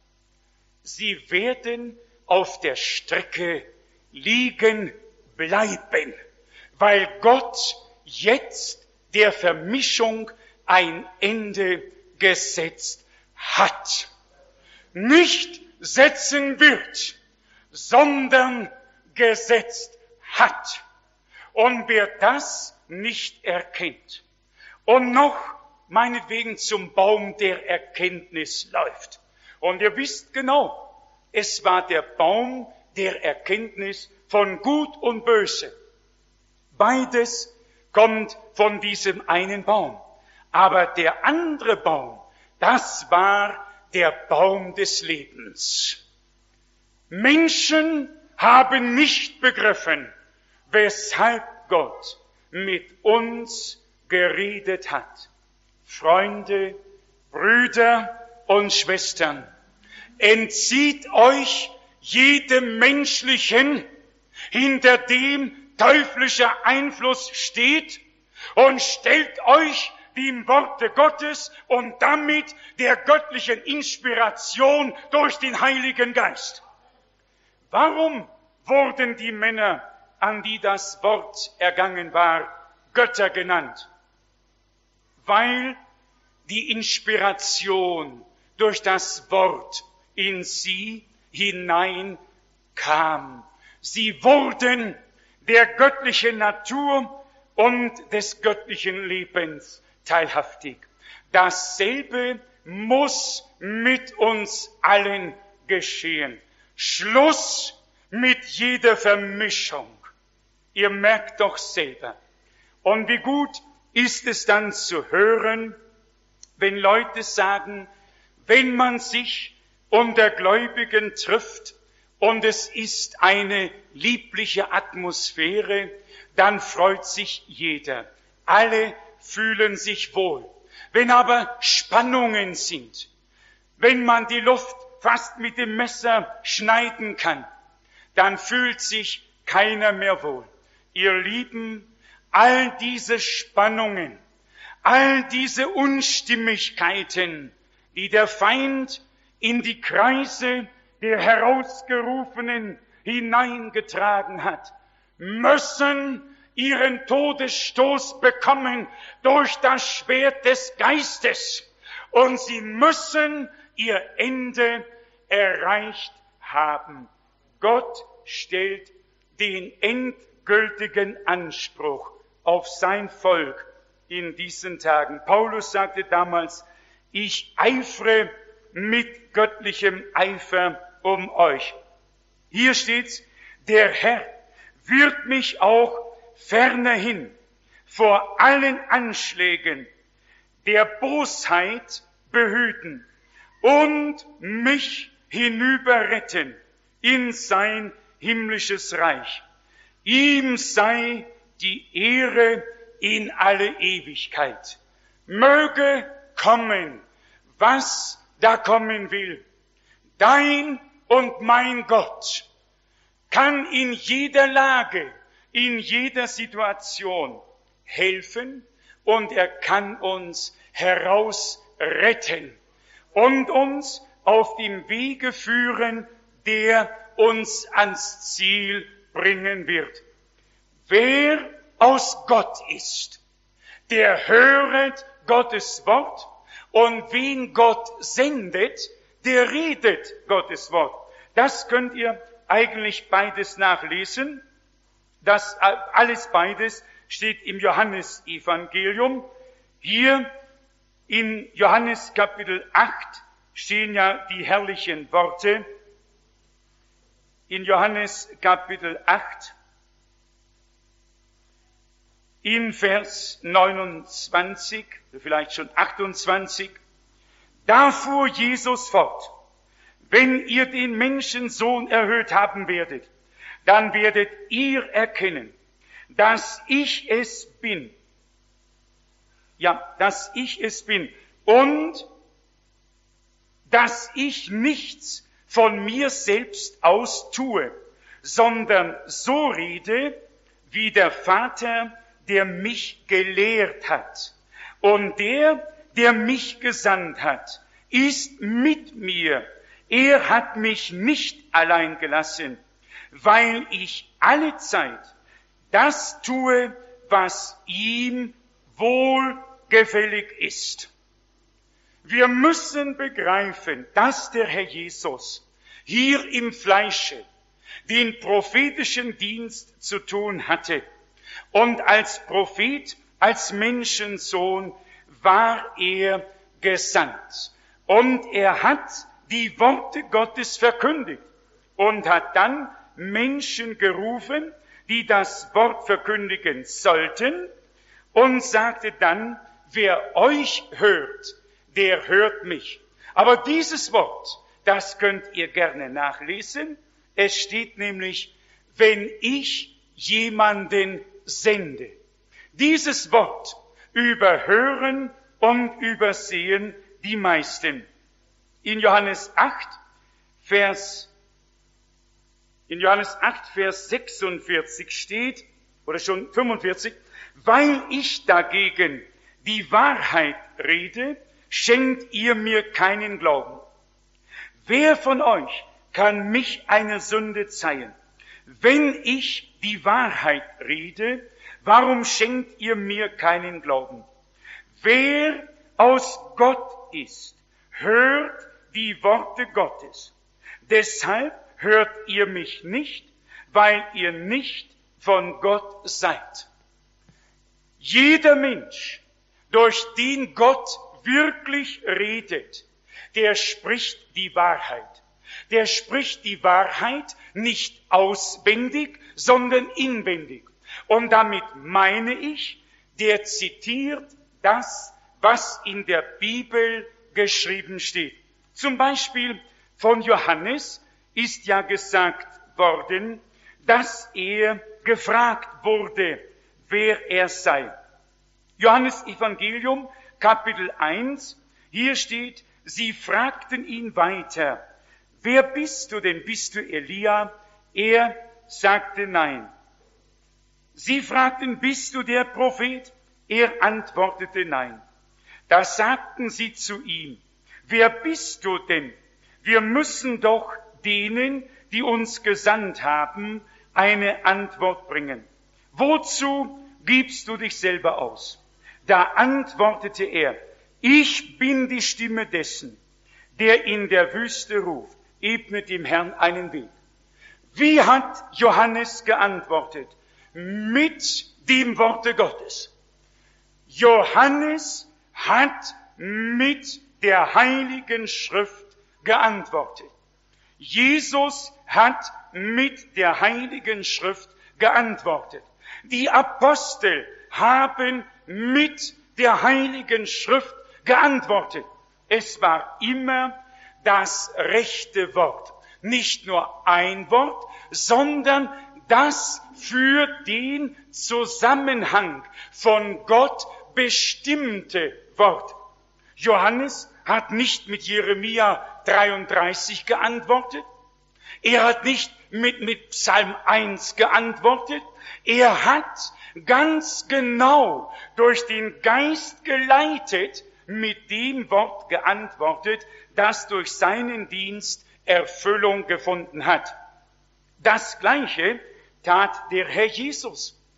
Speaker 1: sie werden auf der Strecke liegen bleiben, weil Gott jetzt der Vermischung ein Ende gesetzt hat. Nicht setzen wird, sondern gesetzt hat. Und wer das nicht erkennt und noch meinetwegen zum Baum der Erkenntnis läuft, und ihr wisst genau, es war der Baum der Erkenntnis von Gut und Böse. Beides kommt von diesem einen Baum. Aber der andere Baum, das war der Baum des Lebens. Menschen haben nicht begriffen, weshalb Gott mit uns geredet hat. Freunde, Brüder und Schwestern, entzieht euch jedem Menschlichen, hinter dem teuflischer Einfluss steht, und stellt euch dem Worte Gottes und damit der göttlichen Inspiration durch den Heiligen Geist. Warum wurden die Männer, an die das Wort ergangen war, Götter genannt? Weil die Inspiration durch das Wort in sie hineinkam. Sie wurden der göttlichen Natur und des göttlichen Lebens teilhaftig. Dasselbe muss mit uns allen geschehen. Schluss mit jeder Vermischung. Ihr merkt doch selber. Und wie gut ist es dann zu hören, wenn Leute sagen, wenn man sich unter Gläubigen trifft und es ist eine liebliche Atmosphäre, dann freut sich jeder. Alle fühlen sich wohl. Wenn aber Spannungen sind, wenn man die Luft fast mit dem Messer schneiden kann, dann fühlt sich keiner mehr wohl. Ihr Lieben, all diese Spannungen, all diese Unstimmigkeiten, die der Feind in die Kreise der Herausgerufenen hineingetragen hat, müssen ihren Todesstoß bekommen durch das Schwert des Geistes. Und sie müssen ihr Ende erreicht haben. Gott stellt den endgültigen Anspruch auf sein Volk in diesen Tagen. Paulus sagte damals, ich eifere mit göttlichem Eifer um euch. Hier steht's, der Herr wird mich auch fernerhin vor allen Anschlägen der Bosheit behüten und mich hinüberretten in sein himmlisches Reich. Ihm sei die Ehre in alle Ewigkeit. Möge kommen, was da kommen will. Dein und mein Gott kann in jeder Lage, in jeder Situation helfen und er kann uns herausretten und uns auf dem Wege führen, der uns ans Ziel bringen wird. wer aus Gott ist, der höret Gottes Wort, und wen Gott sendet, der redet Gottes Wort. Das könnt ihr eigentlich beides nachlesen. Das alles beides steht im Johannesevangelium. Hier in Johannes Kapitel 8 stehen ja die herrlichen Worte. In Johannes Kapitel 8, in Vers 29, vielleicht schon 28, da fuhr Jesus fort: Wenn ihr den Menschensohn erhöht haben werdet, dann werdet ihr erkennen, dass ich es bin. Ja, dass ich es bin. Und dass ich nichts von mir selbst aus tue, sondern so rede, wie der Vater, der mich gelehrt hat. Und der mich gesandt hat, ist mit mir. Er hat mich nicht allein gelassen, weil ich alle Zeit das tue, was ihm wohlgefällig ist. Wir müssen begreifen, dass der Herr Jesus hier im Fleische den prophetischen Dienst zu tun hatte. Und als Prophet, als Menschensohn war er gesandt. Und er hat die Worte Gottes verkündigt und hat dann Menschen gerufen, die das Wort verkündigen sollten, und sagte dann: Wer euch hört, der hört mich. Aber dieses Wort, das könnt ihr gerne nachlesen. Es steht nämlich: wenn ich jemanden sende. Dieses Wort überhören und übersehen die meisten. In Johannes 8, Vers 46 steht, oder schon 45, weil ich dagegen die Wahrheit rede, schenkt ihr mir keinen Glauben. Wer von euch kann mich eine Sünde zeihen? Wenn ich die Wahrheit rede, warum schenkt ihr mir keinen Glauben? Wer aus Gott ist, hört die Worte Gottes. Deshalb hört ihr mich nicht, weil ihr nicht von Gott seid. Jeder Mensch, durch den Gott wirklich redet, der spricht die Wahrheit. Der spricht die Wahrheit nicht auswendig, sondern inwendig. Und damit meine ich, der zitiert das, was in der Bibel geschrieben steht. Zum Beispiel von Johannes ist ja gesagt worden, dass er gefragt wurde, wer er sei. Johannes Evangelium, Kapitel 1, hier steht: Sie fragten ihn weiter: Wer bist du denn? Bist du Elia? Er sagte nein. Sie fragten: Bist du der Prophet? Er antwortete nein. Da sagten sie zu ihm: Wer bist du denn? Wir müssen doch denen, die uns gesandt haben, eine Antwort bringen. Wozu gibst du dich selber aus? Da antwortete er: Ich bin die Stimme dessen, der in der Wüste ruft, ebnet dem Herrn einen Weg. Wie hat Johannes geantwortet? Mit dem Worte Gottes. Johannes hat mit der Heiligen Schrift geantwortet. Jesus hat mit der Heiligen Schrift geantwortet. Die Apostel haben mit der Heiligen Schrift geantwortet. Es war immer das rechte Wort. Nicht nur ein Wort, sondern das für den Zusammenhang von Gott bestimmte Wort. Johannes hat nicht mit Jeremia 33 geantwortet. Er hat nicht mit Psalm 1 geantwortet. Er hat ganz genau durch den Geist geleitet mit dem Wort geantwortet, das durch seinen Dienst Erfüllung gefunden hat. Das Gleiche tat der Herr Jesus.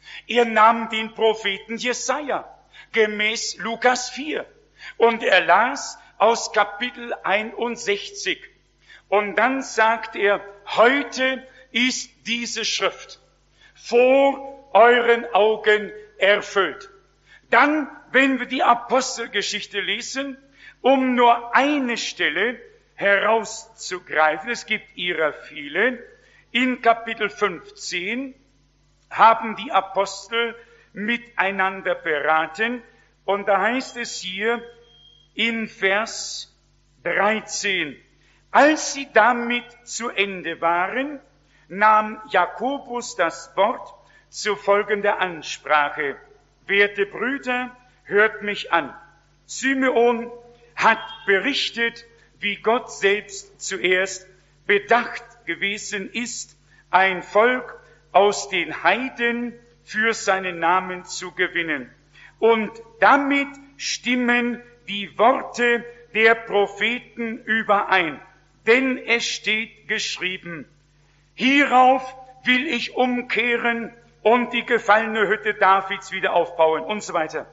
Speaker 1: Er nahm den Propheten Jesaja, gemäß Lukas 4, und er las aus Kapitel 61. Und dann sagt er, heute ist diese Schrift vor euren Augen erfüllt. Dann, wenn wir die Apostelgeschichte lesen, um nur eine Stelle herauszugreifen, es gibt ihrer viele, in Kapitel 15 haben die Apostel miteinander beraten, und da heißt es hier in Vers 13, als sie damit zu Ende waren, nahm Jakobus das Wort zu folgender Ansprache. Werte Brüder, hört mich an. Symeon hat berichtet, wie Gott selbst zuerst bedacht gewesen ist, ein Volk aus den Heiden für seinen Namen zu gewinnen. Und damit stimmen die Worte der Propheten überein. Denn es steht geschrieben, hierauf will ich umkehren und die gefallene Hütte Davids wieder aufbauen und so weiter.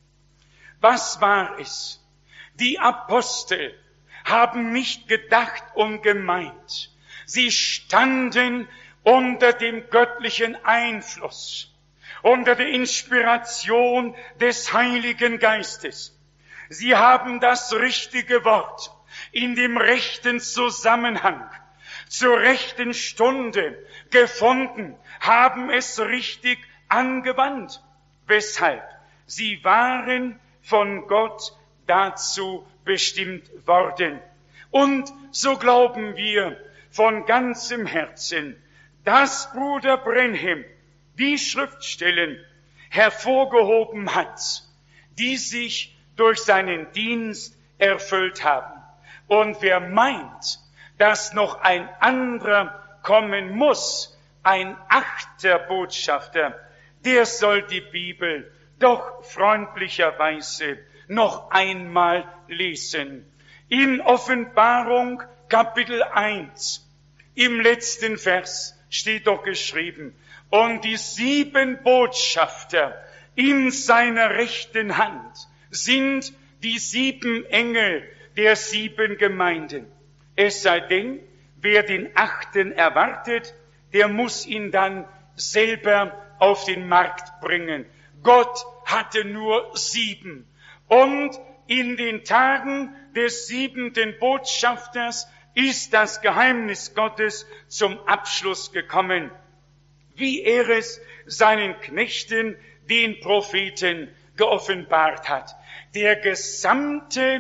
Speaker 1: Was war es? Die Apostel haben nicht gedacht und gemeint. Sie standen unter dem göttlichen Einfluss, unter der Inspiration des Heiligen Geistes. Sie haben das richtige Wort in dem rechten Zusammenhang, zur rechten Stunde gefunden, haben es richtig angewandt. Weshalb? Sie waren von Gott dazu bestimmt worden. Und so glauben wir von ganzem Herzen, dass Bruder Branham die Schriftstellen hervorgehoben hat, die sich durch seinen Dienst erfüllt haben. Und wer meint, dass noch ein anderer kommen muss, ein 8. Botschafter, der soll die Bibel doch freundlicherweise noch einmal lesen. In Offenbarung Kapitel 1, im letzten Vers steht doch geschrieben, und die 7 Botschafter in seiner rechten Hand sind die 7 Engel der 7 Gemeinden. Es sei denn, wer den 8. erwartet, der muss ihn dann selber auf den Markt bringen. Gott hatte nur 7. Und in den Tagen des 7. Botschafters ist das Geheimnis Gottes zum Abschluss gekommen, wie er es seinen Knechten, den Propheten, geoffenbart hat. Der gesamte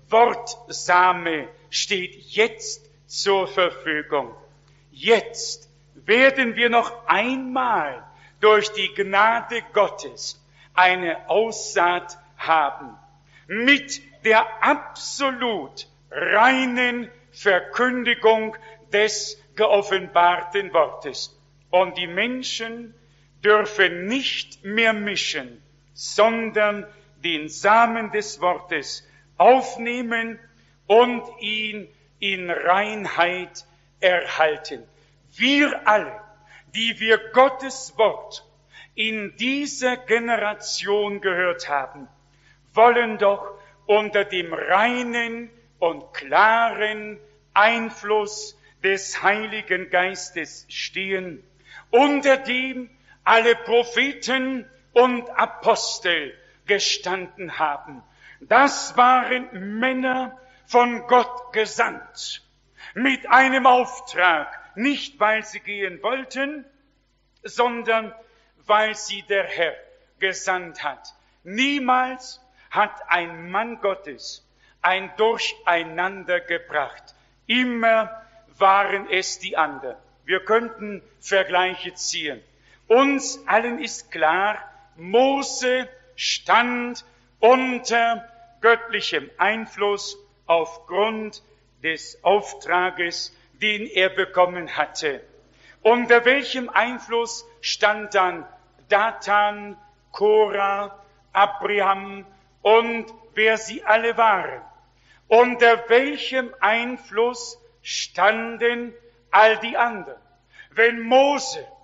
Speaker 1: Wortsame steht jetzt zur Verfügung. Jetzt werden wir noch einmal durch die Gnade Gottes eine Aussaat haben mit der absolut reinen Verkündigung des geoffenbarten Wortes. Und die Menschen dürfen nicht mehr mischen, sondern den Samen des Wortes aufnehmen und ihn in Reinheit erhalten. Wir alle, die wir Gottes Wort in dieser Generation gehört haben, wollen doch unter dem reinen und klaren Einfluss des Heiligen Geistes stehen, unter dem alle Propheten und Apostel gestanden haben. Das waren Männer von Gott gesandt, mit einem Auftrag, nicht weil sie gehen wollten, sondern weil sie der Herr gesandt hat. Niemals hat ein Mann Gottes ein Durcheinander gebracht. Immer waren es die anderen. Wir könnten Vergleiche ziehen. Uns allen ist klar, Mose stand unter göttlichem Einfluss aufgrund des Auftrages, den er bekommen hatte. Unter welchem Einfluss stand dann Dathan, Korah, Abraham und wer sie alle waren? Unter welchem Einfluss standen all die anderen? Wenn Mose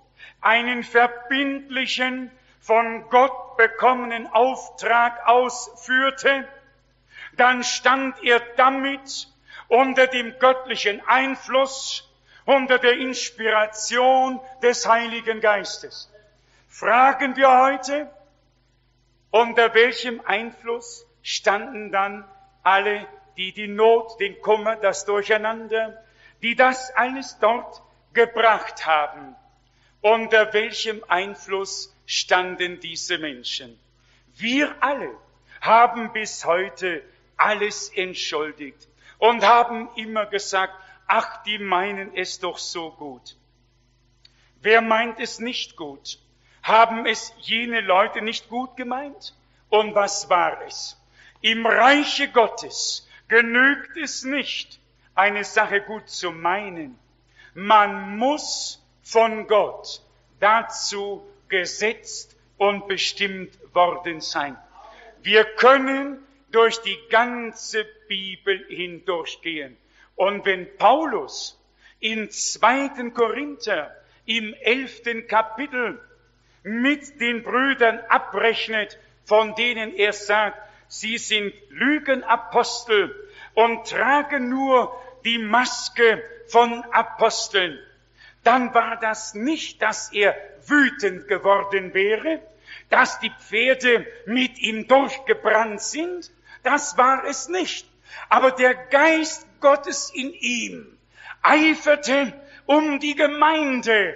Speaker 1: einen verbindlichen, von Gott bekommenen Auftrag ausführte, dann stand er damit unter dem göttlichen Einfluss, unter der Inspiration des Heiligen Geistes. Fragen wir heute, unter welchem Einfluss standen dann alle, die die Not, den Kummer, das Durcheinander, die das alles dort gebracht haben? Unter welchem Einfluss standen diese Menschen? Wir alle haben bis heute alles entschuldigt und haben immer gesagt, ach, die meinen es doch so gut. Wer meint es nicht gut? Haben es jene Leute nicht gut gemeint? Und was war es? Im Reiche Gottes genügt es nicht, eine Sache gut zu meinen. Man muss von Gott dazu gesetzt und bestimmt worden sein. Wir können durch die ganze Bibel hindurchgehen. Und wenn Paulus in 2. Korinther im 11. Kapitel mit den Brüdern abrechnet, von denen er sagt, sie sind Lügenapostel und tragen nur die Maske von Aposteln, dann war das nicht, dass er wütend geworden wäre, dass die Pferde mit ihm durchgebrannt sind, das war es nicht. Aber der Geist Gottes in ihm eiferte um die Gemeinde,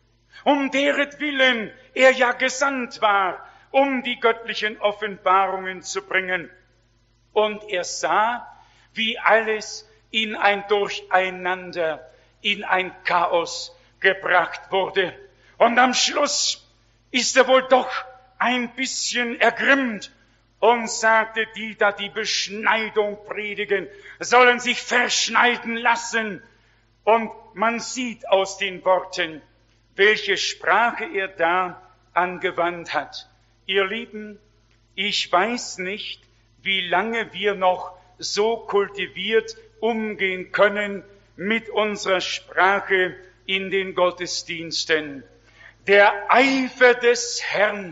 Speaker 1: um deretwillen er ja gesandt war, um die göttlichen Offenbarungen zu bringen. Und er sah, wie alles in ein Durcheinander, in ein Chaos gebracht wurde. Und am Schluss ist er wohl doch ein bisschen ergrimmt und sagte, die da die Beschneidung predigen, sollen sich verschneiden lassen. Und man sieht aus den Worten, welche Sprache er da angewandt hat. Ihr Lieben, ich weiß nicht, wie lange wir noch so kultiviert umgehen können mit unserer Sprache in den Gottesdiensten. Der Eifer des Herrn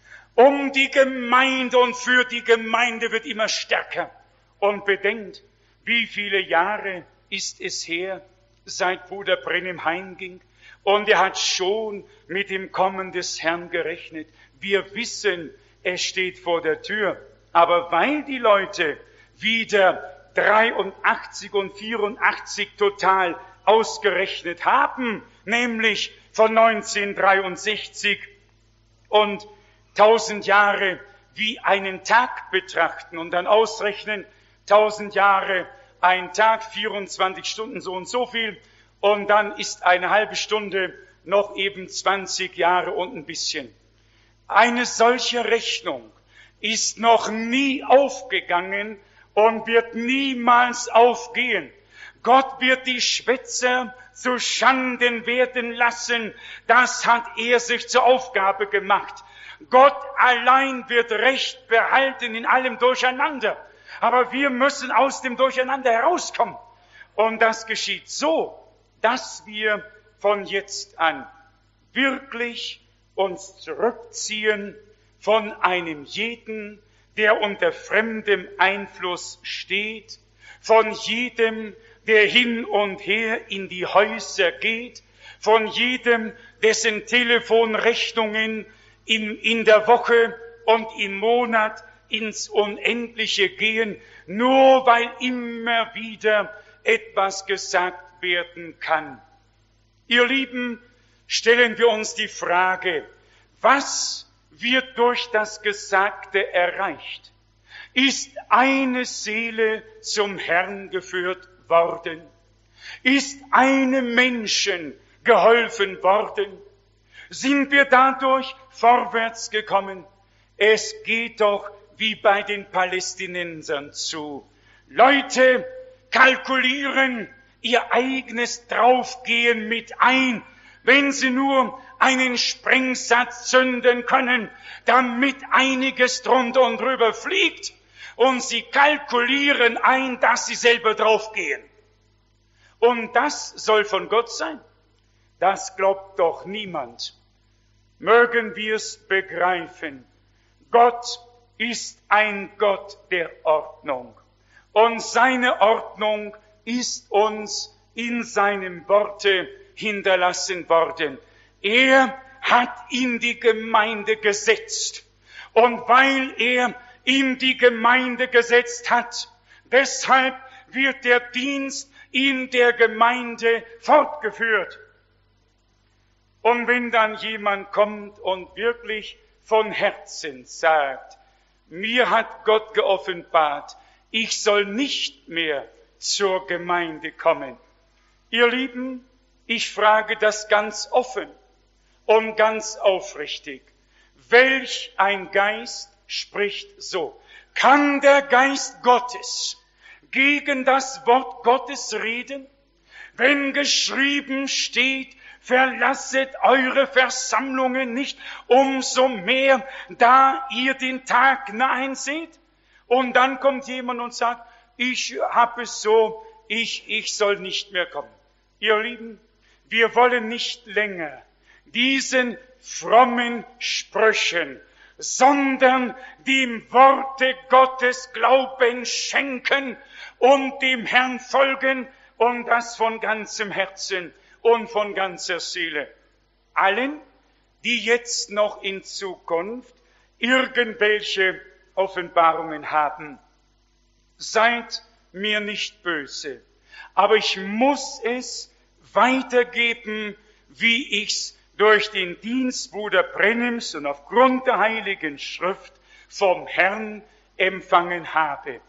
Speaker 1: um die Gemeinde und für die Gemeinde wird immer stärker. Und bedenkt, wie viele Jahre ist es her, seit Bruder Brennim heimging. Und er hat schon mit dem Kommen des Herrn gerechnet. Wir wissen, es steht vor der Tür. Aber weil die Leute wieder 83 und 84 total ausgerechnet haben, nämlich von 1963 und 1000 Jahre wie einen Tag betrachten und dann ausrechnen, 1000 Jahre, ein Tag, 24 Stunden, so und so viel, und dann ist eine halbe Stunde noch eben 20 Jahre und ein bisschen. Eine solche Rechnung ist noch nie aufgegangen und wird niemals aufgehen. Gott wird die Schwätzer zu Schanden werden lassen. Das hat er sich zur Aufgabe gemacht. Gott allein wird Recht behalten in allem Durcheinander. Aber wir müssen aus dem Durcheinander herauskommen. Und das geschieht so, dass wir von jetzt an wirklich uns zurückziehen von einem jeden, der unter fremdem Einfluss steht, von jedem, der hin und her in die Häuser geht, von jedem, dessen Telefonrechnungen in der Woche und im Monat ins Unendliche gehen, nur weil immer wieder etwas gesagt werden kann. Ihr Lieben, stellen wir uns die Frage, was wird durch das Gesagte erreicht? Ist eine Seele zum Herrn geführt worden? Ist einem Menschen geholfen worden? Sind wir dadurch vorwärts gekommen? Es geht doch wie bei den Palästinensern zu. Leute kalkulieren ihr eigenes Draufgehen mit ein, wenn sie nur einen Sprengsatz zünden können, damit einiges drunter und drüber fliegt, und sie kalkulieren ein, dass sie selber draufgehen. Und das soll von Gott sein? Das glaubt doch niemand. mögen wir es begreifen. Gott ist ein Gott der Ordnung. Und seine Ordnung ist uns in seinem Worte hinterlassen worden. Er hat in die Gemeinde gesetzt. Und weil er in die Gemeinde gesetzt hat, deshalb wird der Dienst in der Gemeinde fortgeführt. Und wenn dann jemand kommt und wirklich von Herzen sagt, mir hat Gott geoffenbart, ich soll nicht mehr zur Gemeinde kommen. Ihr Lieben, ich frage das ganz offen und ganz aufrichtig. Welch ein Geist spricht so? Kann der Geist Gottes gegen das Wort Gottes reden? Wenn geschrieben steht, verlasset eure Versammlungen nicht, umso mehr, da ihr den Tag nahen seht. Und dann kommt jemand und sagt, ich habe es so, ich soll nicht mehr kommen. Ihr Lieben, wir wollen nicht länger diesen frommen Sprüchen, sondern dem Worte Gottes Glauben schenken und dem Herrn folgen und das von ganzem Herzen und von ganzer Seele. Allen, die jetzt noch in Zukunft irgendwelche Offenbarungen haben, seid mir nicht böse, aber ich muss es weitergeben, wie ich's durch den Dienst Bruder Brennims und aufgrund der Heiligen Schrift vom Herrn empfangen habe.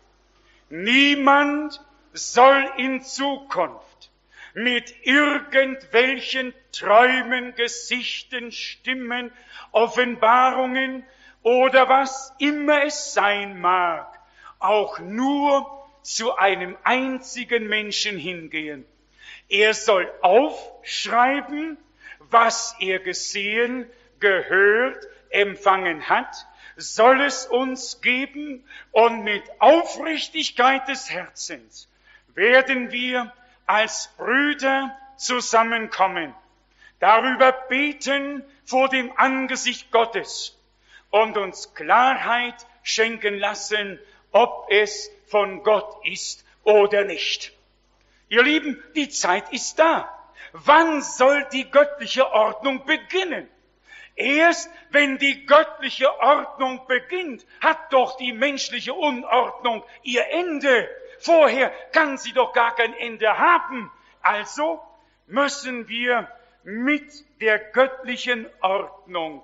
Speaker 1: Niemand soll in Zukunft mit irgendwelchen Träumen, Gesichten, Stimmen, Offenbarungen oder was immer es sein mag, auch nur zu einem einzigen Menschen hingehen. Er soll aufschreiben, was er gesehen, gehört, empfangen hat, soll es uns geben und mit Aufrichtigkeit des Herzens werden wir als Brüder zusammenkommen, darüber beten vor dem Angesicht Gottes und uns Klarheit schenken lassen, ob es von Gott ist oder nicht. Ihr Lieben, die Zeit ist da. Wann soll die göttliche Ordnung beginnen? Erst wenn die göttliche Ordnung beginnt, hat doch die menschliche Unordnung ihr Ende. Vorher kann sie doch gar kein Ende haben. Also müssen wir mit der göttlichen Ordnung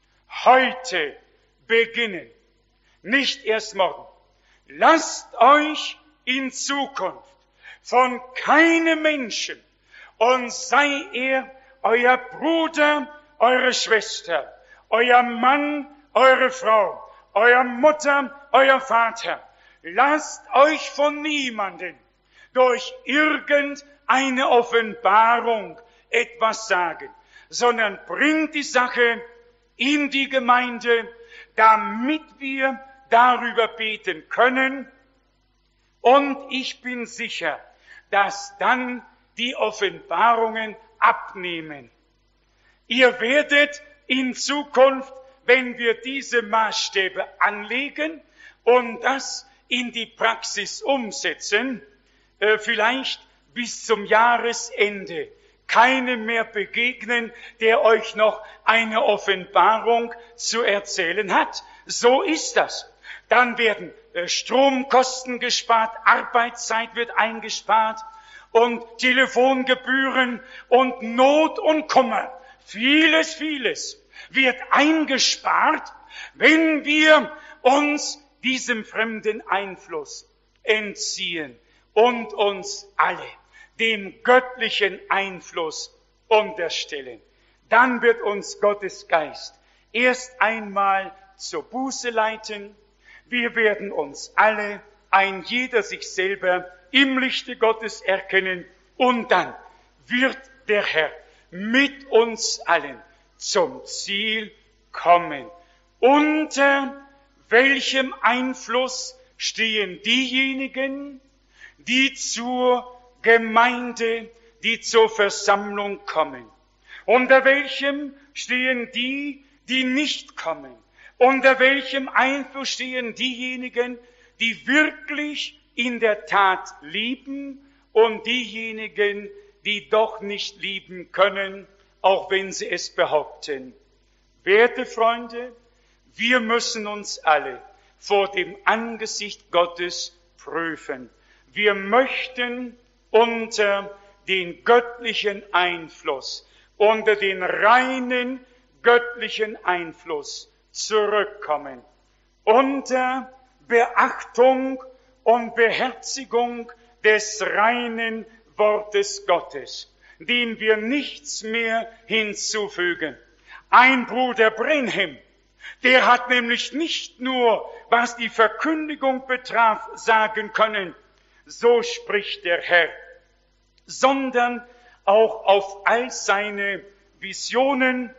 Speaker 1: heute beginnen. Nicht erst morgen. Lasst euch in Zukunft von keinem Menschen, und sei er euer Bruder, eure Schwester, euer Mann, eure Frau, euer Mutter, euer Vater, lasst euch von niemanden durch irgendeine Offenbarung etwas sagen, sondern bringt die Sache in die Gemeinde, damit wir darüber beten können. Und ich bin sicher, dass dann die Offenbarungen abnehmen. Ihr werdet in Zukunft, wenn wir diese Maßstäbe anlegen und das in die Praxis umsetzen, vielleicht bis zum Jahresende keinem mehr begegnen, der euch noch eine Offenbarung zu erzählen hat. So ist das. Dann werden Stromkosten gespart, Arbeitszeit wird eingespart und Telefongebühren und Not und Kummer. Vieles wird eingespart, wenn wir uns diesem fremden Einfluss entziehen und uns alle dem göttlichen Einfluss unterstellen. Dann wird uns Gottes Geist erst einmal zur Buße leiten. Wir werden uns alle, ein jeder sich selber, im Lichte Gottes erkennen und dann wird der Herr mit uns allen zum Ziel kommen. Unter welchem Einfluss stehen diejenigen, die zur Gemeinde, die zur Versammlung kommen? Unter welchem stehen die, die nicht kommen? Unter welchem Einfluss stehen diejenigen, die wirklich in der Tat lieben und diejenigen, die doch nicht lieben können, auch wenn sie es behaupten? Werte Freunde, wir müssen uns alle vor dem Angesicht Gottes prüfen. Wir möchten unter den göttlichen Einfluss, unter den reinen göttlichen Einfluss zurückkommen, unter Beachtung und Beherzigung des reinen Wortes Gottes, dem wir nichts mehr hinzufügen. Ein Bruder Branham, der hat nämlich nicht nur, was die Verkündigung betraf, sagen können, so spricht der Herr, sondern auch auf all seine Visionen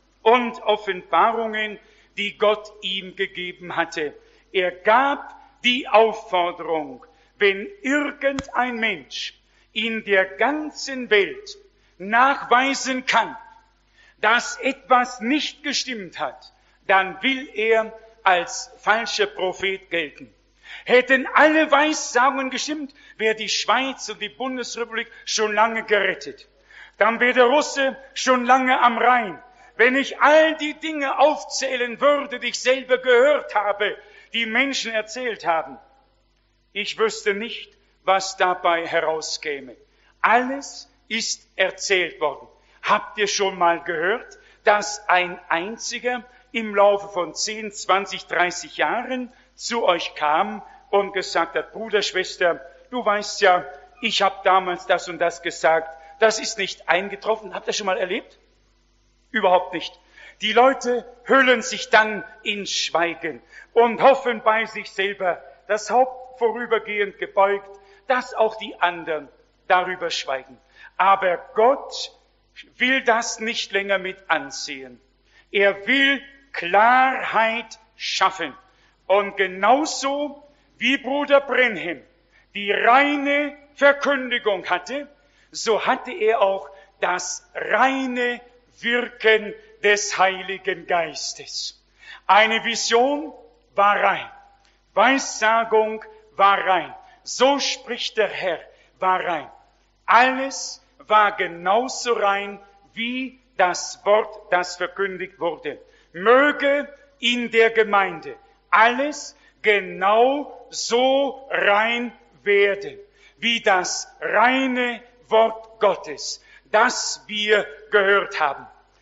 Speaker 1: und Offenbarungen, die Gott ihm gegeben hatte. Er gab die Aufforderung, wenn irgendein Mensch in der ganzen Welt nachweisen kann, dass etwas nicht gestimmt hat, dann will er als falscher Prophet gelten. Hätten alle Weissagungen gestimmt, wäre die Schweiz und die Bundesrepublik schon lange gerettet. Dann wäre der Russe schon lange am Rhein. Wenn ich all die Dinge aufzählen würde, die ich selber gehört habe, die Menschen erzählt haben, ich wüsste nicht, was dabei herauskäme. Alles ist erzählt worden. Habt ihr schon mal gehört, dass ein einziger im Laufe von 10, 20, 30 Jahren zu euch kam und gesagt hat, Bruder, Schwester, du weißt ja, ich habe damals das und das gesagt, das ist nicht eingetroffen. Habt ihr das schon mal erlebt? Überhaupt nicht. Die Leute hüllen sich dann in Schweigen und hoffen bei sich selber, das Haupt vorübergehend gebeugt, dass auch die anderen darüber schweigen. Aber Gott will das nicht länger mit ansehen. Er will Klarheit schaffen. Und genauso wie Bruder Branham die reine Verkündigung hatte, so hatte er auch das reine Wirken des Heiligen Geistes. Eine Vision war rein, Weissagung war rein, so spricht der Herr, war rein. Alles war genauso rein wie das Wort, das verkündigt wurde. Möge in der Gemeinde alles genau so rein werden, wie das reine Wort Gottes, das wir gehört haben.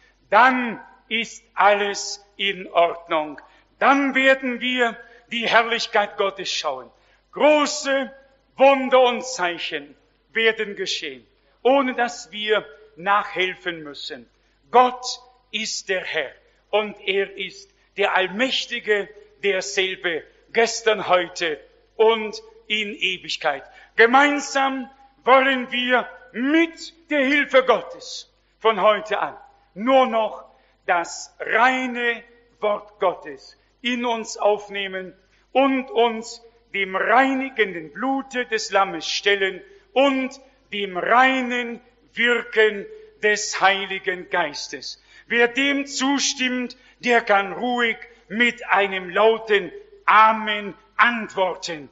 Speaker 1: Dann ist alles in Ordnung. Dann werden wir die Herrlichkeit Gottes schauen. Große Wunder und Zeichen werden geschehen, ohne dass wir nachhelfen müssen. Gott ist der Herr und er ist der Allmächtige, derselbe, gestern, heute und in Ewigkeit. Gemeinsam wollen wir mit der Hilfe Gottes von heute an nur noch das reine Wort Gottes in uns aufnehmen und uns dem reinigenden Blute des Lammes stellen und dem reinen Wirken des Heiligen Geistes. Wer dem zustimmt, der kann ruhig mit einem lauten Amen antworten.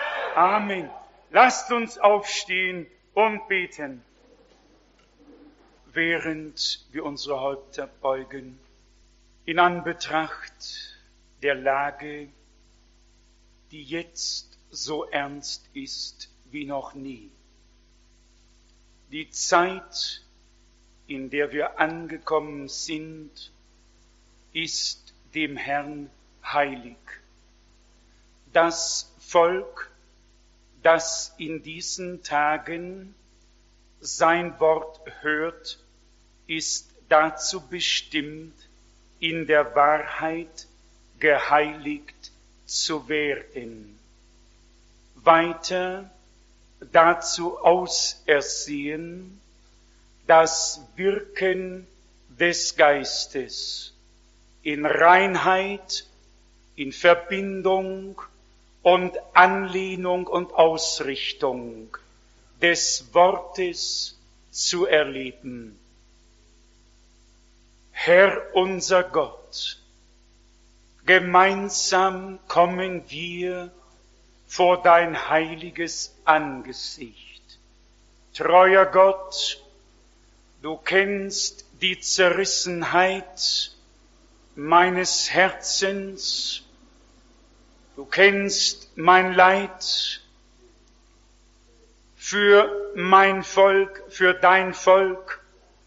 Speaker 1: Amen. Lasst uns aufstehen und beten. Während wir unsere Häupter beugen, in Anbetracht der Lage, die jetzt so ernst ist wie noch nie. Die Zeit, in der wir angekommen sind, ist dem Herrn heilig. Das Volk, das in diesen Tagen sein Wort hört, ist dazu bestimmt, in der Wahrheit geheiligt zu werden. Weiter dazu ausersehen, das Wirken des Geistes in Reinheit, in Verbindung und Anlehnung und Ausrichtung des Wortes zu erleben. Herr unser Gott, gemeinsam kommen wir vor dein heiliges Angesicht. Treuer Gott, du kennst die Zerrissenheit meines Herzens, du kennst mein Leid für mein Volk, für dein Volk,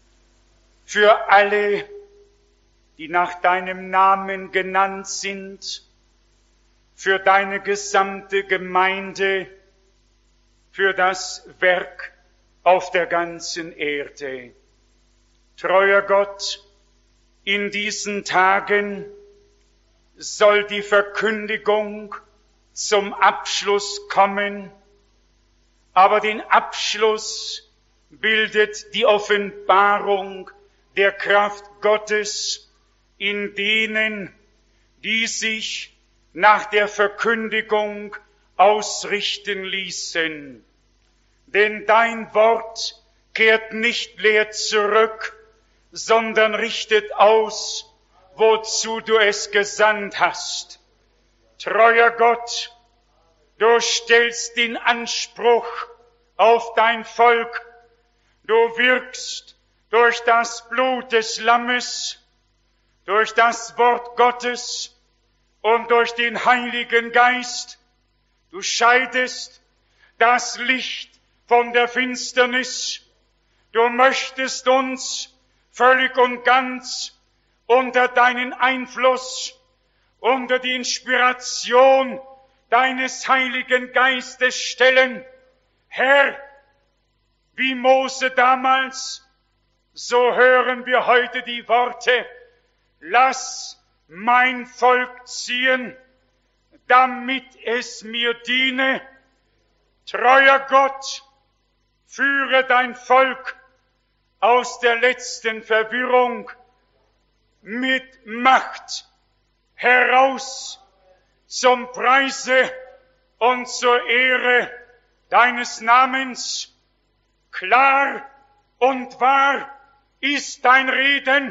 Speaker 1: für alle, die nach deinem Namen genannt sind, für deine gesamte Gemeinde, für das Werk auf der ganzen Erde. Treuer Gott, in diesen Tagen soll die Verkündigung zum Abschluss kommen, aber den Abschluss bildet die Offenbarung der Kraft Gottes in denen, die sich nach der Verkündigung ausrichten ließen. Denn dein Wort kehrt nicht leer zurück, sondern richtet aus, wozu du es gesandt hast. Treuer Gott, du stellst den Anspruch auf dein Volk, du wirkst durch das Blut des Lammes, durch das Wort Gottes und durch den Heiligen Geist. Du scheidest das Licht von der Finsternis. Du möchtest uns völlig und ganz unter deinen Einfluss, unter die Inspiration deines Heiligen Geistes stellen. Herr, wie Mose damals, so hören wir heute die Worte: Lass mein Volk ziehen, damit es mir diene. Treuer Gott, führe dein Volk aus der letzten Verwirrung mit Macht heraus zum Preise und zur Ehre deines Namens. Klar und wahr ist dein Reden.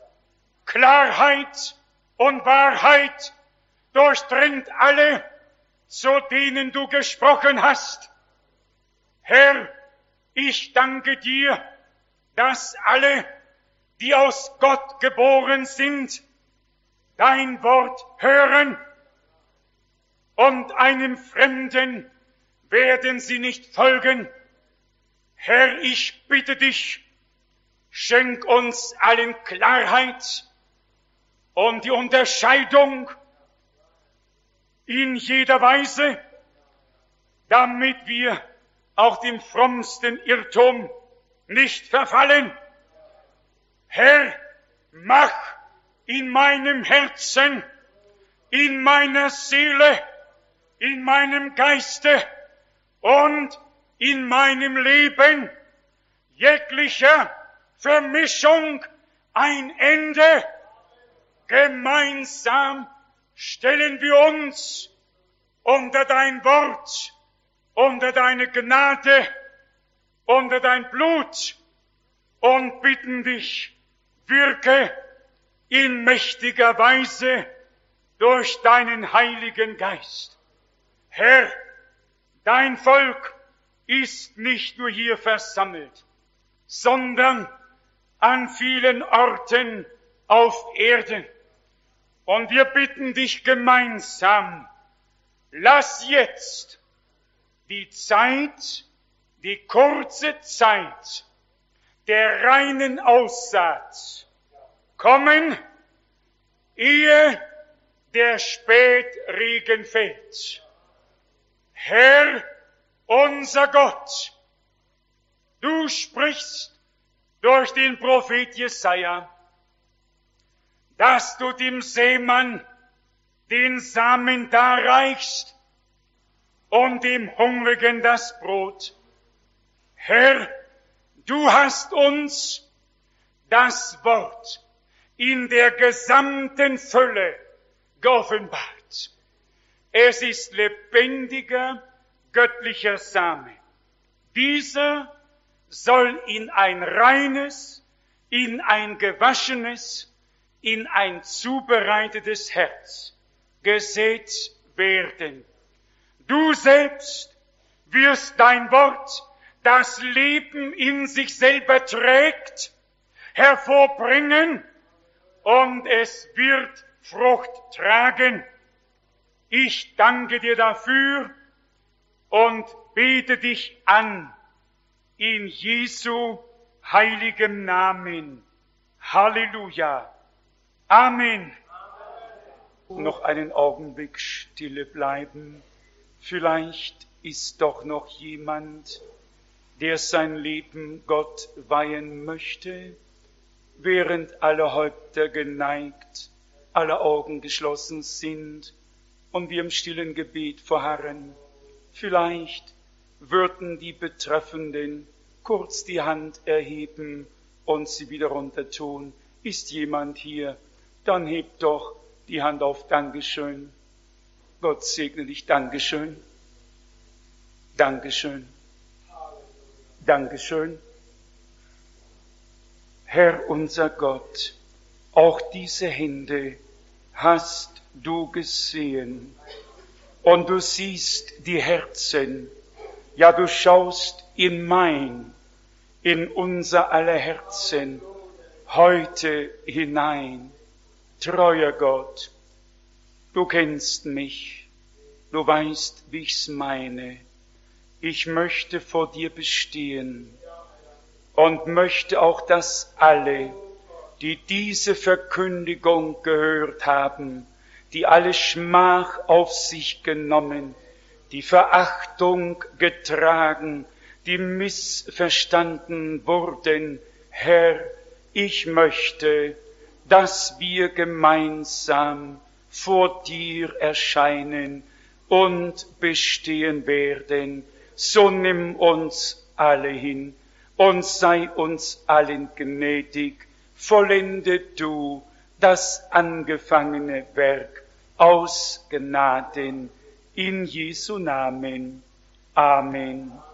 Speaker 1: Klarheit und Wahrheit durchdringt alle, zu denen du gesprochen hast. Herr, ich danke dir, dass alle, die aus Gott geboren sind, dein Wort hören, und einem Fremden werden sie nicht folgen. Herr, ich bitte dich, schenk uns allen Klarheit und die Unterscheidung in jeder Weise, damit wir auch dem frommsten Irrtum nicht verfallen. Herr, mach in meinem Herzen, in meiner Seele, in meinem Geiste und in meinem Leben jeglicher Vermischung ein Ende. Gemeinsam stellen wir uns unter dein Wort, unter deine Gnade, unter dein Blut und bitten dich, wirke in mächtiger Weise durch deinen Heiligen Geist. Herr, dein Volk ist nicht nur hier versammelt, sondern an vielen Orten auf Erden. Und wir bitten dich gemeinsam, lass jetzt die Zeit, die kurze Zeit der reinen Aussaat kommen, ehe der Spätregen fällt. Herr, unser Gott, du sprichst durch den Prophet Jesaja, dass du dem Sämann den Samen darreichst und dem Hungrigen das Brot. Herr, du hast uns das Wort in der gesamten Fülle geoffenbart. Es ist lebendiger, göttlicher Same. Dieser soll in ein reines, in ein gewaschenes, in ein zubereitetes Herz gesät werden. Du selbst wirst dein Wort, das Leben in sich selber trägt, hervorbringen und es wird Frucht tragen. Ich danke dir dafür und bete dich an in Jesu heiligem Namen. Halleluja. Amen. Noch einen Augenblick stille bleiben. Vielleicht ist doch noch jemand, der sein Leben Gott weihen möchte, während alle Häupter geneigt, alle Augen geschlossen sind und wir im stillen Gebet verharren. Vielleicht würden die Betreffenden kurz die Hand erheben und sie wieder runter tun. Ist jemand hier? Dann hebt doch die Hand auf. Dankeschön. Gott segne dich. Dankeschön. Dankeschön. Dankeschön. Herr unser Gott, auch diese Hände hast du gesehen. Und du siehst die Herzen. Ja, du schaust in mein, in unser aller Herzen heute hinein. Treuer Gott, du kennst mich, du weißt, wie ich's meine. Ich möchte vor dir bestehen und möchte auch, dass alle, die diese Verkündigung gehört haben, die alle Schmach auf sich genommen, die Verachtung getragen, die missverstanden wurden, Herr, ich möchte, dass wir gemeinsam vor dir erscheinen und bestehen werden. So nimm uns alle hin und sei uns allen gnädig. Vollende du das angefangene Werk aus Gnaden in Jesu Namen. Amen.